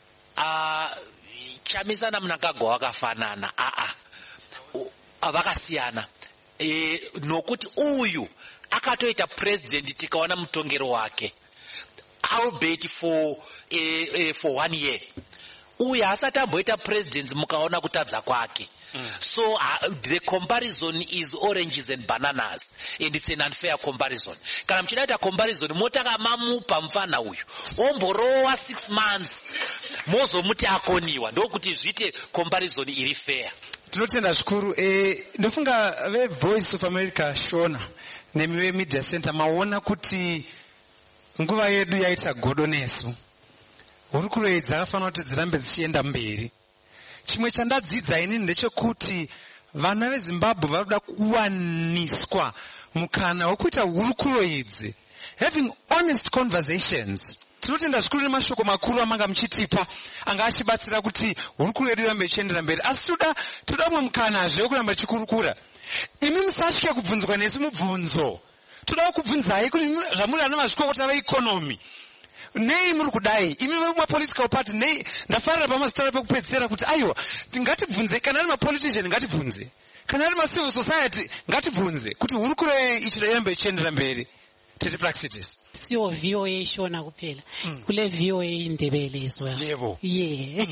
Chamisa Mnangagwa wakafanana, vakasiyana. Nokuti uyu akatoita president tikaona mutongero wake, albeit for 1 year. Uyu asati amboita president mukaona kutadza kwake. So the comparison is oranges and bananas, and it's an unfair comparison. Kana mchinaita comparison motaka mamupa mfana uyu omborowa 6 months mozo muti akoniwa, ndokuti zviite comparison iri fair. Tinotenda zvikuru. Ndofunga veVoice of America Shona nemiwe Media Center maona kuti nguva yedu yaita godoneso. Hurukuro dzakafanira kuti dzirambe dzichienda mberi. Chimwe chandadzidza inini ndechekuti vana veZimbabwe varikuda kuwaniswa mukana wekuita hurukuro idzi, having honest conversations. Tinotenda zvikuru nemashoko makuru amanga muchitipa anga achibatsira kuti hurukuro yedu irambe ichiendera mberi. Asi toda umwe mukanazve wekuramba tichikurukura. Imi musatye kubvunzwa nesu mubvunzo. Toda kubvunzai kuti zvamuri vana mazvikokota veikonomi, nei muri kudai, imi political party nei. Ndafarira pamazitaura pekupedzisira kuti aiwa tingatibvunze, kana ari mapolitician ngatibvunze, kana ari civil society ngatibvunze kuti hurukuro ichida irambe ichiendera mberi. Tete Praxitis. Sio VOA Shona kupela. Kule VOA Ndebele as well. Levo. Yeah.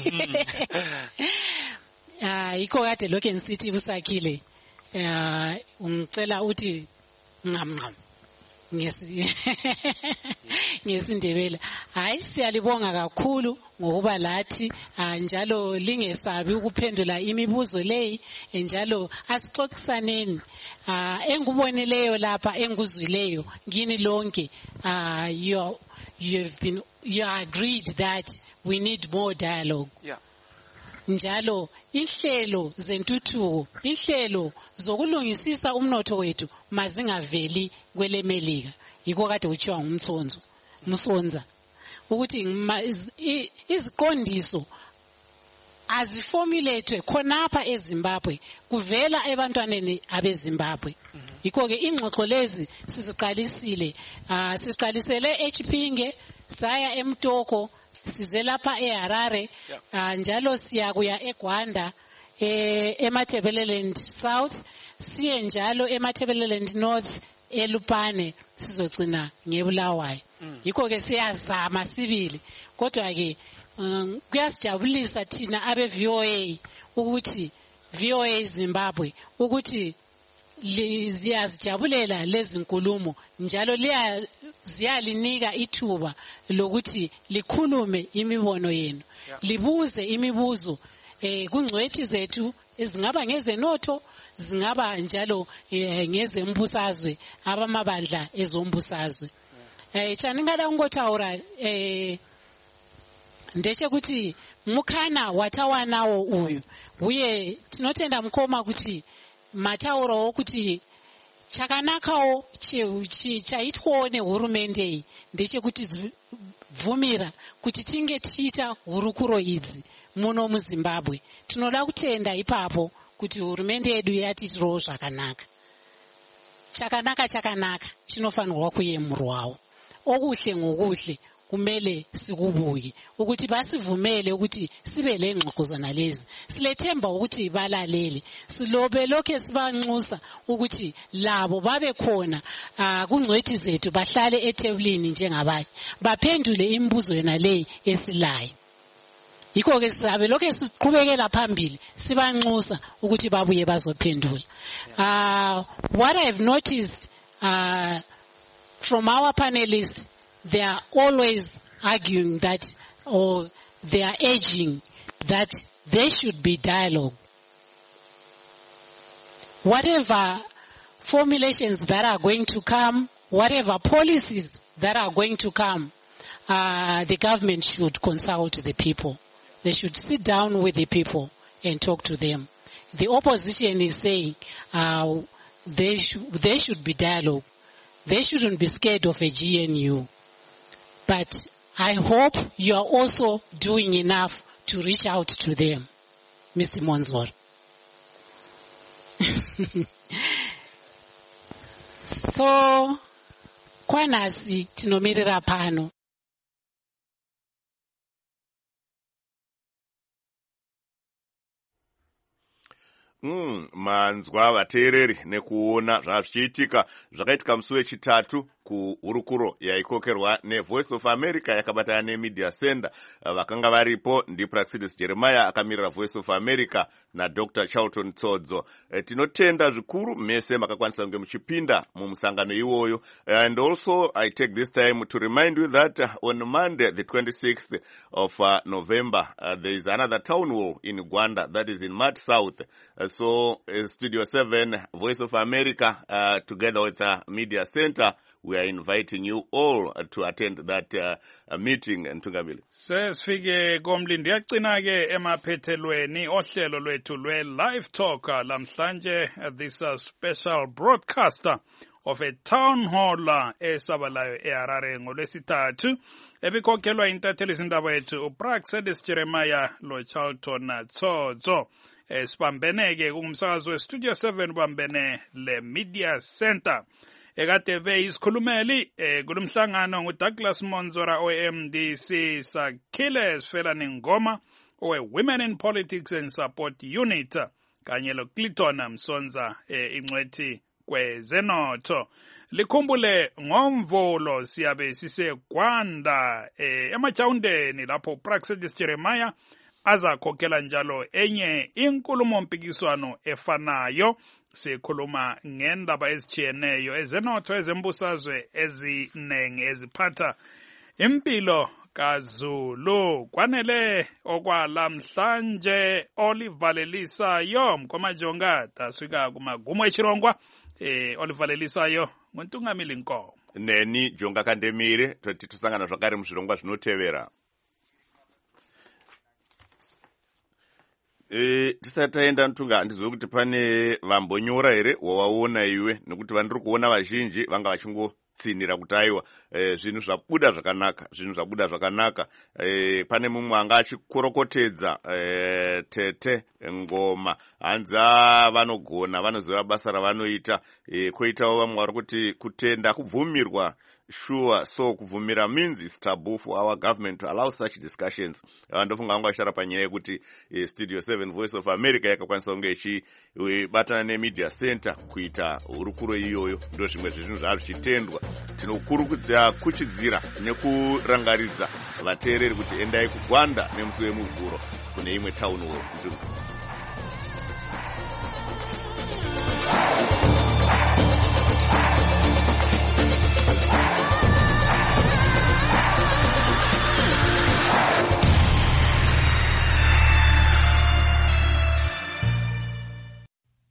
Iko kade Loken City usakile. Ungicela uthi ngam. Ngesindebele. Hayi siyalibonga kakhulu ngokuba lathi njalo lingesabi ukuphendula imibuzo leyi, njalo asixoxisaneni. Engubonileyo lapha enguzwileyo ngini lonke, you agreed that we need more dialogue. Yeah. Njalo inhlelo zentuthuko, inhlelo zokulungisisa umnotho wethu mazingaveli kwele Melika. Yiko kade uchiwa ngumsonza ukuthi iziqondiso aziformulatwe khonapha eZimbabwe kuvela ebantwaneni abeZimbabwe. Yikho ke ingxoxo lezi siziqalisile siziqalisele eChipinge saya eMtoko size lapha eHarare njalo siya kuya eGwanda eMatabeleland South siye njalo eMatabeleland North eLupane sizogcina ngeBulawayo. Yikho ke siyazama sibili kodwa ke kuyasijabulisa thina abe VOA ukuthi VOA Zimbabwe ukuthi ziyazijabulela lezi nkulumo njalo ziyalinika ithuba lokuthi likhulume imibono yenu libuze imibuzo kungcwethi zethu ezingaba ngezenotho zingaba njalo ngezembusazwe abamabandla ezombusazwe chaningada ungotaura ndeche kuti mukana watawanawo uyu uye tinotenda mukoma kuti matauro kuti chakanakawo chaitwawo nehurumende iyi ndechekuti bvumira kuti tinge tichiita hurukuro idzi muno muZimbabwe. Tinoda kutenda ipapo kuti hurumende yedu yatitirawo zvakanaka. Chakanaka chinofanirwa kuyemurwawo. Okuhle ngokuhle kumele sikubuye ukuthi basivumele ukuthi sibe lengxokozana lezi silethemba ukuthi balalele silobe lokho sibanxusa ukuthi labo babe khona kungcwethi zethu bahlale etebulini njengabanye baphendule imibuzo yena le esilayo. Yikho ke sizabe lokho siqhubekela phambili sibanxusa ukuthi babuye bazophendula. What I've noticed from our panelists, they are always arguing that, or they are urging that there should be dialogue. Whatever formulations that are going to come, whatever policies that are going to come, the government should consult the people. They should sit down with the people and talk to them. The opposition is saying there should be dialogue. They shouldn't be scared of a GNU. But I hope you are also doing enough to reach out to them, Mr. Monzor. So, kwanasi tinomirira pano. Manzwa vateereri nekuona zvazvichiitika zvakaitika musi wechitatu kuhurukuro yaikokerwa neVoice of America yakabatana neMedia Center. Vakanga varipo ndiPraxidis Jeremiah akamirira Voice of America naDr. Charlton Tsodzo. Tinotenda zvikuru mese makakwanisa kunge muchipinda mumusangano iwoyo. And also I take this time to remind you that on Monday the 26th of November there is another town hall in Gwanda, that is in Mat South. So Studio 7 Voice of America together with Media Center, we are inviting you all to attend that meeting. Ntungamili sesifike komlindi yagcina-ke emaphethelweni ohlelo lwethu lwe-live talk lamhlanje. This is a special broadcaster of a town hall esabalayo eHarare ngolwesithathu ebikhokhelwa intatheli zindaba yethu uPraxidis Jeremiah loCharlton Tsodzo. Sibambeneke kumsakazo weStudio 7 bambene leMedia Center. Ekade beyisikhulumeli kulomhlangano nguDouglas Monzora oMDC Sakhile Sifela Ngoma owe-Women in Politics and Support Unit kanye loClinton Msonza ingcwethi kwezenotho. Likhumbule ngomvulo siyabe siseGwanda emajawundeni lapho uPraxidis Jeremiah azakhokhela njalo enye inkulumo mpikiswano efanayo. Sikhuluma ngendaba ezitshiyeneyo ezenotho ezembusazwe ezinengi eziphatha impilo kaZulu. Kwanele okwalamhlanje olivalelisayo mkomajonga taswika kumagumo echirongwa olivalelisayo nguntungamili Nkomo neni Jonga Kandemire. Tusangana zvakare muzvirongwa zvinotevera. Tisati taenda Ntunga, handizwe kuti pane vambonyora here wawaona iwe, nekuti vandiri kuona vazhinji vanga vachingo tsinira kuti aiwa zvinhu zvabuda zvakanaka. Pane mumwe anga achikorokotedza Tete Ngoma, hanzi vanoziva basa ravanoita. Koitawo vamwe vari kuti kutenda kubvumirwa. Sure, so kuvumira means it's taboo for our government to allow such discussions. Ndofunga vangu vashara panyaya yekuti Studio 7 Voice of America yakakwanisa kunge ichibatana nemedia center kuita hurukuro iyoyo. Ndo zvimwe zvezvinhu zvichitendwa. Tinokurudzira kuchidzira nekurangaridza vateereri kuti endai kuGwanda nemusi wemuvhuro kune imwe town hall.